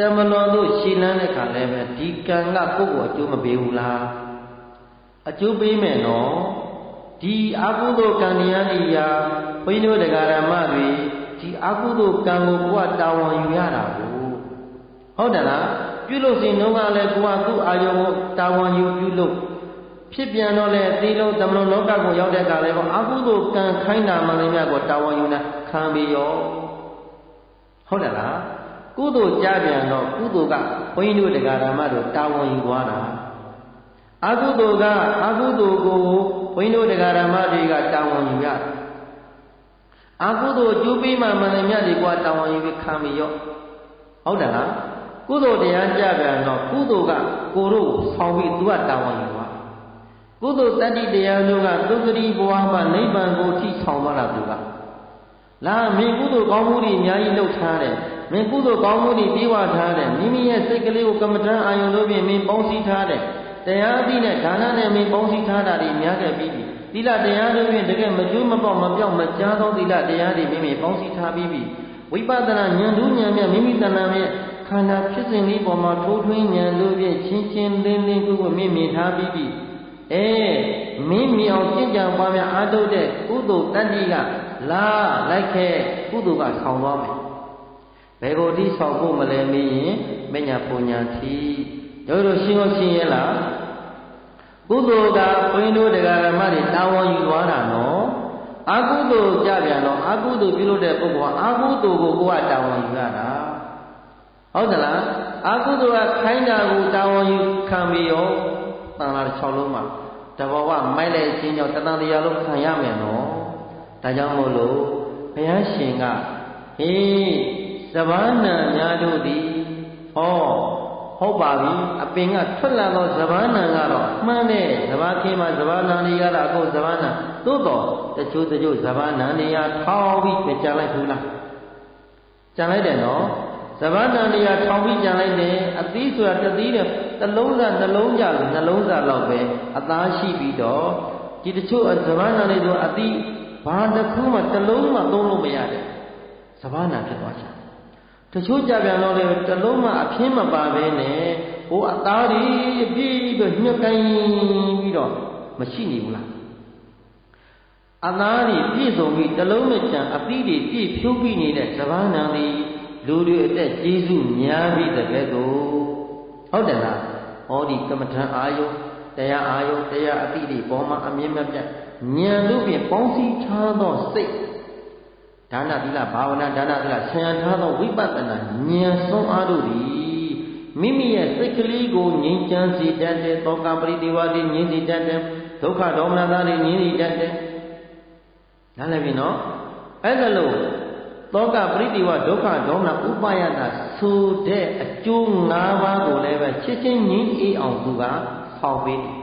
မလွန်တို့ရှည်လန်းတဲ့ခါလည်းပဲဒီကံကကိုယ့်ကိုအကျိုးမပေးဘူးလားအကျိုးပေးမယ်နော်ဒီအကုသိုလ်ကံတရားတွေရာဘုန်းကြီးတို့တရားဓမ္မတွေဒီအကုသိုလ်ကံကိုကိုယ်ကတာဝန်ယူရတာကိုဟုတ်တယ်လားပြုလို့စဉ်တော့ကလည်းကိုယ်ကသူ့အာယုံကိုတာဝန်ယူပြုလို့ဖြစ်ပြန်တော့လေသီလုံးတမလွန်လောကကိုရောက်တဲ့အခါလည်းပေါ့အကုသိုလ်ကံခိုင်းတာမှလည်းများကိုတာဝန်ယူနေခံပြီးရောဟုတ်တယ်လားကုသိုလ်ကြပြန်တော့ကုသိုလ်ကဘုန်းကြီးတို့တရားဓမ္မတို့တာဝန်ယူသွားတာအကုသိုလ်ကအကုသိုလ်ကိုဘုန်းကြီးတို့တရားဓမ္မတွေကတာဝန်ယူရတယ်အကုသိုလ်ကျိုးပေးမှမှန်တယ်မြတ်တွေကတာဝန်ယူပြီးခံပြီးရောဟုတ်တယ်လားကုသိုလ်တရားကြပြန်တော့ကုသိုလ်ကကိုတို့ဆောင်းပြီးသူကတာဝန်ယူသွားကုသိုလ်တတ္တိတရားတို့ကသုခတိဘဝမှာနိဗ္ဗာန်ကိုထိဆောင်သွားတာသူကလာမင်းကုသိုလ်ကောင်းမှုတွေအများကြီးလုပ်ထားတယ်မင်းကုသိုလ်ကောင်းမှုတွေပြေဝထားတယ်မိမိရဲ့စိတ်ကလေးကိုကမ္မဋ္ဌာန်းအာယုံလို့ပြင်မင်းပေါင်းစည်းထားတယ်တရားအသီးနဲ့ဒါနနဲ့မင်းပေါင်းစည်းထားတာတွေများခဲ့ပြီးပြီသီလတရားတို့ဖြင့်တကယ်မကျိုးမပေါက်မပြောက်မကြားသောသီလတရားတွေမိမိပေါင်းစည်းထားပြီးပြီဝိပဿနာဉာဏ်ထူးဉာဏ်မြတ်မိမိတဏ္ဍာရဲ့ခန္ဓာဖြစ်စဉ်လေးပေါ်မှာထိုးထွင်းဉာဏ်တို့ဖြင့်ချင်းချင်းလင်းလင်းကိုကိုမြင်မြင်ထားပြီးပြီအဲမင်းမြေအောင်ကြင်ကြံပွားများအားထုတ်တဲ့ကုသိုလ်တတ္တိကလာလိုက်ခဲ့ကုသိုလ်ကဆောင်သွားမယ်ဘယ်ကိုတိဆောင်ဖို့မလဲမင်းရင်မညာပူညာတိတို့တို့ရှင်းလို့ရှင်းရဲ့လားကုသိုလ်ကဘုန်းကြီးတို့တရားဓမ္မတွေတာဝန်ယူသွားတာနော်အကုသိုလ်ကြပြန်တော့အကုသိုလ်ပြုလုပ်တဲ့ပုဂ္ဂိုလ်ကအကုသိုလ်ကိုကိုယ်ကတာဝန်ယူရတာဟုတ်သလားအကုသိုလ်ကခိုင်းတာကိုတာဝန်ယူခံပြီးရောတန်လာ၆လုံးမှာတဘောကမိုက်လိုက်ခြင်းကြောင့်တဏှာတရားလုံးခံရမယ်နော်ဒါကြောင့်မို့လို့ဘုရားရှင်ကဟေးသဗ္ဗနံများတို့သည်ဟောဟုတ်ပါပြီအပင်ကထွက်လာသောသဗ္ဗနံကတော့မှန်တယ်သဗ္ဗခေမှာသဗ္ဗနံတွေကတော့အခုသဗ္ဗနံသို့တော်တချို့တချို့သဗ္ဗနံတွေကထောင်းပြီးကြံလိုက်ဘူးလားကြံလိုက်တယ်နော်သဗ္ဗနံတွေကထောင်းပြီးကြံလိုက်တယ်အသီးဆိုတာတသီးတဲ့တလုံးစားနှလုံးကြနှလုံးစားလောက်ပဲအသားရှိပြီးတော့ဒီတချို့သဗ္ဗနံတွေဆိုအသီးဘာတစ်ခုမှတလုံးမှသုံးလို့မရတဲ့သဗ္ဗနံဖြစ်သွားချင်တချို့ကြပြန်တော့လေတလုံးမှအပြင်းမပါပဲနဲ့ဟိုအသားတွေပြည့်ပြီးတော့ညှက်ကိုင်းပြီးတော့မရှိနေဘူးလားအသားတွေပြည့်စုံပြီးတလုံးနဲ့ကြံအသီးတွေပြည့်ဖြိုးပြီးနေတဲ့သဗ္ဗနံတွေလူတွေအသက်ကျေးဇူးများပြီးတဲ့ကဲ့သို့ဟုတ်တယ်လားဟောဒီကမ္မထံအာယုတရားအာယုတရားအသီးတွေပေါ်မှာအမြင်မပြတ်ဉာဏ်တို့ဖြင့်ပေါင်းစည်းထားသောစိတ်ဒါနသီလဘာဝနာဒါနသီလဆံထားသောဝိပဿနာဉာဏ်စွမ်းအားတို့သည်မိမိရဲ့စိတ်ကလေးကိုငြိမ်းချမ်းစေတတ်တဲ့သောကပရိဒေဝတိငြိမ်းစေတတ်တဲ့ဒုက္ခဒေါမနတာတွေငြိမ်းစေတတ်တဲ့နားလည်ပြီနော်အဲ့ဒါလို့သောကပရိဒေဝဒုက္ခဒေါမနဥပါယတာဆိုတဲ့အကျိုး၅ပါးကိုလည်းပဲချစ်ချင်းငြိမ်းအေးအောင်သူကဆောင်းပေးတယ်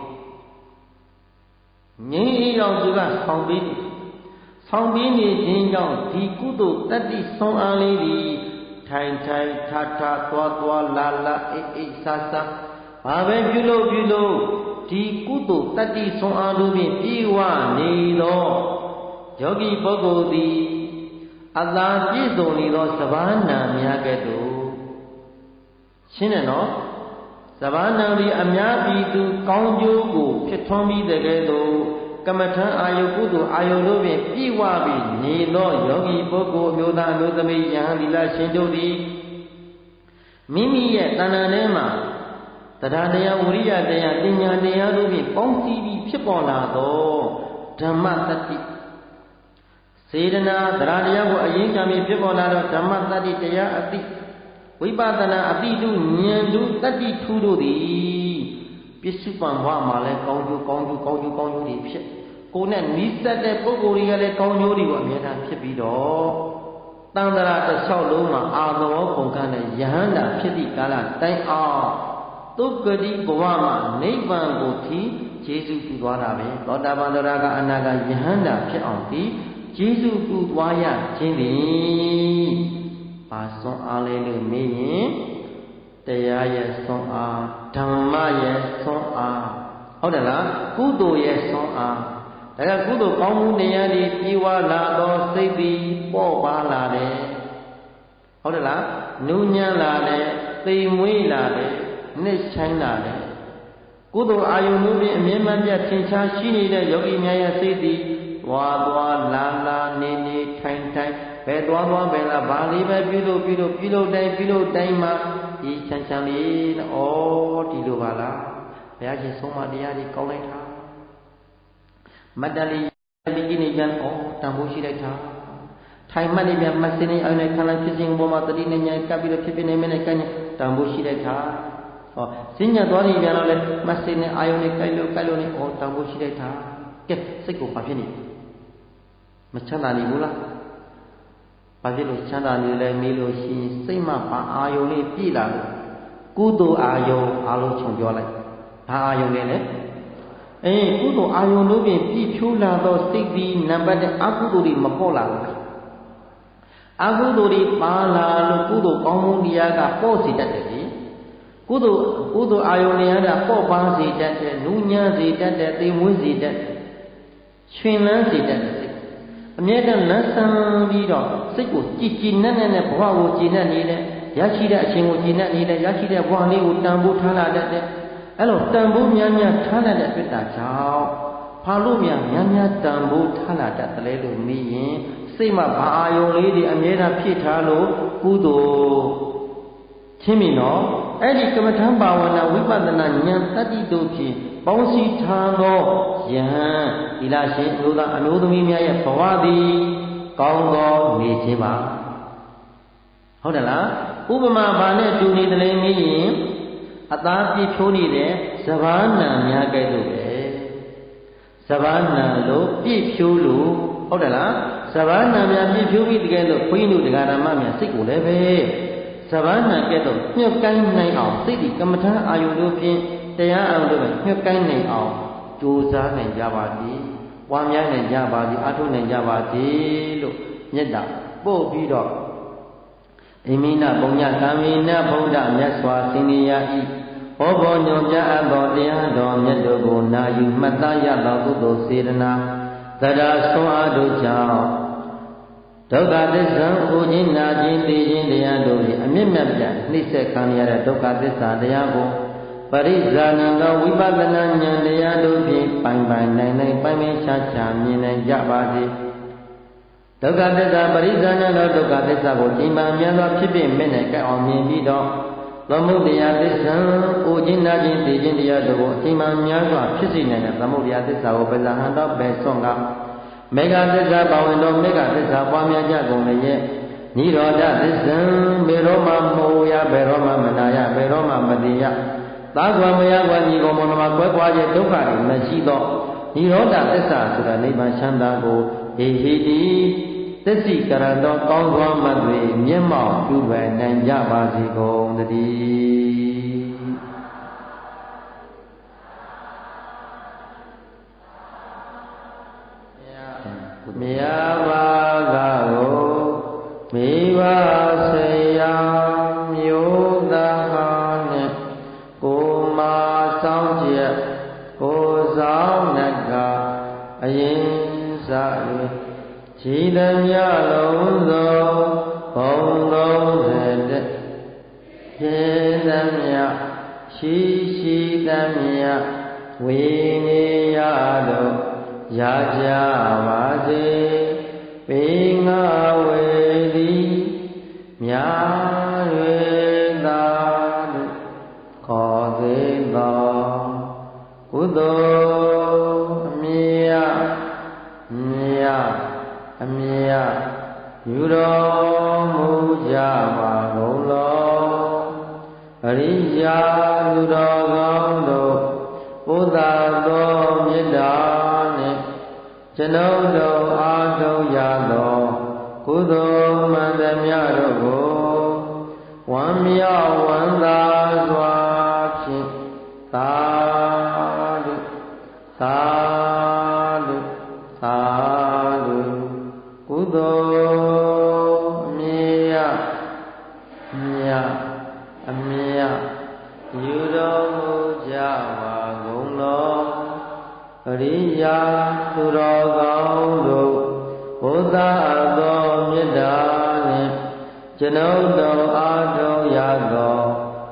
ငြိမ်းအေးအောင်သူကဆောင်းပေးတယ်ဆောင်းပေးနေခြင်းကြောင့်ဒီကုသိုလ်တတ္တိဆုံးအားလေးဒီထိုင်ထိုင်ထထသွားသွားလာလာအိတ်အိတ်ဆာဆာဘာပဲပြုလို့ပြုလို့ဒီကုသိုလ်တတ္တိဆုံးအားလို့ဖြင့်ပြေဝနေသောယောဂီပုဂ္ဂိုလ်သည်အသာပြည့်စုံနေသောသဗ္ဗနံများကဲ့သို့ရှင်းတယ်နော်သဗ္ဗနံသည်အများပြည်သူကောင်းကျိုးကိုဖြစ်ထွန်းပြီးတဲ့ကဲ့သို့ကမ္မထံအာယုကုသိုလ်အာယုတို့ဖြင့်ပြည့်ဝပြီးနေသောယောဂီပုဂ္ဂိုလ်မျိုးသားမျိုးသမီးယဟန်သီလရှင်တို့သည်မိမိရဲ့တဏ္ဍာထဲမှာတရားတရားဝိရိယတရားပညာတရားတို့ဖြင့်ပေါင်းစည်းပြီးဖြစ်ပေါ်လာသောဓမ္မတတ္တိစေတနာတရားတရားကိုအရင်ကံပြီးဖြစ်ပေါ်လာသောဓမ္မတတ္တိတရားအတိဝိပဿနာအတိတုဉာဏ်တုတတ္တိထူးတို့သည်ပစ္စုပန်ဘဝမှာလည်းကောင်းကျိုးကောင်းကျိုးကောင်းကျိုးကောင်းကျိုးတွေဖြစ်ကိုယ်နဲ့နီးစပ်တဲ့ပုဂ္ဂိုလ်တွေကလည်းကောင်းကျိုးတွေကိုအမြဲတမ်းဖြစ်ပြီးတော့တန်ត្រာတစ်လျှောက်လုံးမှာအာသောကုန်ကနဲ့ယဟန္တာဖြစ်သည့်ကာလတိုင်အောင်သုဂတိဘဝမှာနိဗ္ဗာန်ကိုထိကျေးဇူးပြုသွားတာပဲသောတာပန်သရကအနာဂယဟန္တာဖြစ်အောင်ဒီကျေးဇူးပြုသွားရခြင်းသည်ပါစွန်အားလေးလို့မေးရင်တရားရဲ့စွန်အားဓမ္မရဲ့စွန်အားဟုတ်တယ်လားကုသိုလ်ရဲ့စွန်အားဒါကကုသိုလ်ကောင်းမှုတရားတွေပြေဝလာသောစိတ်သည်ပေါ့ပါလာတယ်ဟုတ်တယ်လားနူးညံ့လာတယ်သသိမ်မွေးလာတယ်နှစ်ချိုင်းလာတယ်ကုသိုလ်အာယုန်တို့ဖြင့်အမြဲမှန်ပြထင်ရှားရှိနေတဲ့ယောဂီများရဲ့စိတ်သည်ဝါသွားလာလာနေနေထိုင်ထိုင်ဘယ်သွားသွားဘယ်လာဘာလေးပဲပြုလို့ပြုလို့ပြုလို့တိုင်းပြုလို့တိုင်းမှာဒီချမ်းချမ်းလေးနော်ဩဒီလိုပါလားဘုရားရှင်ဆုံးမတရားကြီးကောင်းလိုက်တာမတ္တလေးဒီကိနေပြန်ဩတန်ဖိုးရှိလိုက်တာထိုင်မှတ်နေပြန်မစင်းနေအောင်နဲ့ခံလိုက်ဖြစ်စဉ်ပေါ်မှာတတိနဲ့ညာကပ်ပြီးတော့ဖြစ်ဖြစ်နေမယ်နဲ့ကံတန်ဖိုးရှိလိုက်တာဟောစဉ္ညာသွားနေပြန်တော့လေမစင်းနေအာယုန်နဲ့ကိုက်လို့ကိုက်လို့နေဩတန်ဖိုးရှိလိုက်တာကဲစိတ်ကိုဘာဖြစ်နေမချမ်းသာနေဘူးလားဘာဖြစ်လို့ချမ်းသာနေလဲမေးလို့ရှိရင်စိတ်မှဘာအာယုန်လေးပြည့်လာလို့ကုသိုလ်အာယုန်အလုံးခြုံပြောလိုက်ဘာအာယုန်လဲလဲအေးကုသိုလ်အာယုန်တို့ဖြင့်ပြည့်ဖြိုးလာသောစိတ်သည်နံပါတ်တစ်အကုသိုလ်တွေမပေါ်လာဘူးအကုသိုလ်တွေပါလာလို့ကုသိုလ်ကောင်းမှုတရားကပေါ့စေတတ်တယ်လေကုသိုလ်ကုသိုလ်အာယုန်တွေကပေါ့ပါစေတတ်တယ်နူးညံ့စေတတ်တယ်သိမ်မွေးစေတတ်တယ်ရှင်လန်းစေတတ်တယ်အမြဲတမ်းလန်းဆန်းပြီးတော့စိတ်ကိုကြည်ကြည်နက်နက်နဲ့ဘဝကိုကြည်နက်နေတယ်ရရှိတဲ့အချိန်ကိုကြည်နက်နေတယ်ရရှိတဲ့ဘဝလေးကိုတန်ဖိုးထားလာတတ်တယ်အဲ့လိုတန်ဖိုးများများထားလာတဲ့အတွက်တာကြောင့်ဘာလို့များများများတန်ဖိုးထားလာတတ်တယ်လဲလို့မေးရင်စိတ်မှာဘာအာယုံလေးတွေအမြဲတမ်းဖြည့်ထားလို့ကုသိုလ်ချင်းပြီနော်အဲ့ဒီကမ္မထံဘာဝနာဝိပဿနာဉာဏ်တတ္တိတို့ဖြင့်ပေါင်းစည်းထားသောယဟန်သီလရှင်အမျိုးသားအမျိုးသမီးများရဲ့ဘဝသည်ကောင်းသောနေခြင်းပါဟုတ်တယ်လားဥပမာဘာနဲ့တူနေတယ်လဲမေးရင်အသားပြည့်ဖြိုးနေတဲ့ဇဗာနံများကဲ့သို့ပဲဇဗာနံလို့ပြည့်ဖြိုးလို့ဟုတ်တယ်လားဇဗာနံများပြည့်ဖြိုးပြီးတကယ်လို့ခွင်းတို့တရားဓမ္မများစိတ်ကိုလည်းပဲဇဗာနံကဲ့သို့ညှို့ကိုင်းနိုင်အောင်စိတ်ဒီကမ္မထအာယုတို့ဖြင့်တရားအောင်တို့ပဲညှို့ကိုင်းနိုင်အောင်ကြိုးစားနိုင်ကြပါသည်ပွားများနိုင်ကြပါသည်အထုနိုင်ကြပါသည်လို့မေတ္တာပို့ပြီးတော့အိမိနပုံညကံဝိနဗုဒ္ဓမြတ်စွာသင်္နေယဤဟောဘောညွန်ပြအပ်သောတရားတော်မြတ်တို့ကိုနာယူမှတ်သားရသောကုသိုလ်စေတနာသဒ္ဒါဆွမ်းအားတို့ကြောင့်ဒုက္ခသစ္စာဥခြင်းနာခြင်းသိခြင်းတရားတို့၏အမြင့်မြတ်ပြနှိစ္စခံရတဲ့ဒုက္ခသစ္စာတရားကိုပရိဇာနံသောဝိပဿနာဉာဏ်တရားတို့ဖြင့်ပိုင်ပိုင်နိုင်နိုင်ပိုင်ပိုင်ခြားခြားမြင်နိုင်ကြပါစေဒုက္ခသစ္စာပရိဇာနံသောဒုက္ခသစ္စာကိုချိန်မှန်များစွာဖြစ်ဖြစ်မဲ့နဲ့ကဲအောင်မြင်ပြီးတော့သမုဒယသစ္စာဥခြင်းနာခြင်းသိခြင်းတရားတို့ကိုအချိန်မှန်များစွာဖြစ်စေနိုင်တဲ့သမုဒယသစ္စာကိုပဇာဟံတော်ပဲဆွန်ကမေဃသစ္စာပါဝင်သောမေဃသစ္စာပွားများကြကုန်လည်းရဲ့နိရောဓသစ္စာဘေရောမမောယဘေရောမမနာယဘေရောမမတိယသာကွာမယကွာညီကောင်မောင်နှမကွဲကွာခြင်းဒုက္ခတွေမရှိသောနိရောဓသစ္စာဆိုတာနိဗ္ဗာန်ချမ်းသာကိုဟေဟိတိသစ္စိကရတောကောင်းစွာမှတ်၍မျက်မှောက်ပြုလွယ်နိုင်ကြပါစေကုန်သတည်းမြတ်ဘာသာကိုမိဘဆေယမျိုးသားနဲ့ကိုမာဆောင်ချက်ကိုဆောင်နကအရင်စား၍ခြေတမြလုံးစုံဘုံသုံးဆယ်တဲ့ခြေတမြရှိရှိတမြဝေနေရတော့ရကြပါစေပေငါဝေသည်မြာ၍သာလို့ခေါ်သေးသောကုသိုလ်အမြတ်မြတ်အမြတ်ယူတော်မူကြပါကုန်လောအရိယာသူတော်ကောင်းတို့ဘုရားတော်မေတ္တာနှင့်ကျွန်ုပ်တို့အားထုတ်ရသောကုသိုလ်မှန်သမျှတို့ကိုဝမ်းမြောက်ဝမ်းသာစွာဖြင့်သာဓုသာဓုသာဓုကုသိုလ်အမြတ်မြတ်အမြတ်ယူတော်မူကြပါကုန်လောအရိယာသူတော်ကောင်းတို့ဘုရားသောမေတ္တာနှင့်ကျွန်ုပ်တို့အားထုတ်ရသော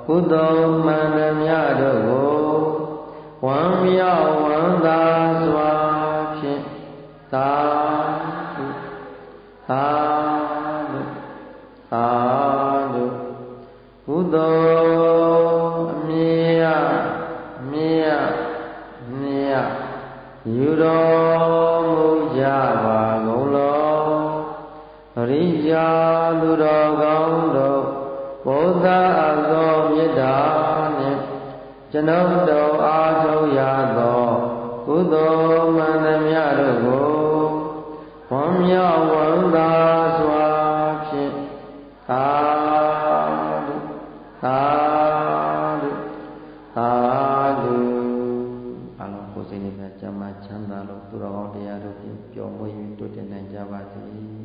ကုသိုလ်မှန်သမျှတို့ကိုဝမ်းမြောက်ဝမ်းသာစွာဖြင့်သာဓုသာဓုသာဓုကုသိုလ်အမြတ်မြတ်မြတ်ယူတော်မူကြပါကုန်လောအရိယာသူတော်ကောင်းတို့ဘုရားအသောမေတ္တာနှင့်ကျွန်ုပ်တို့အားထုတ်ရသောကုသိုလ်မှန်သမျှတို့ကိုဝမ်းမြောက်ဝမ်းသာစွာဖြင့်သာဓုသာဓုသာဓုအလုံးကိုယ်စိတ်နှပြကျမ်းမာချမ်းသာလို့သူတော်ကောင်းတရားတို့ဖြင့်ပျော်မွေ့၍တိုးတက်နိုင်ကြပါစေ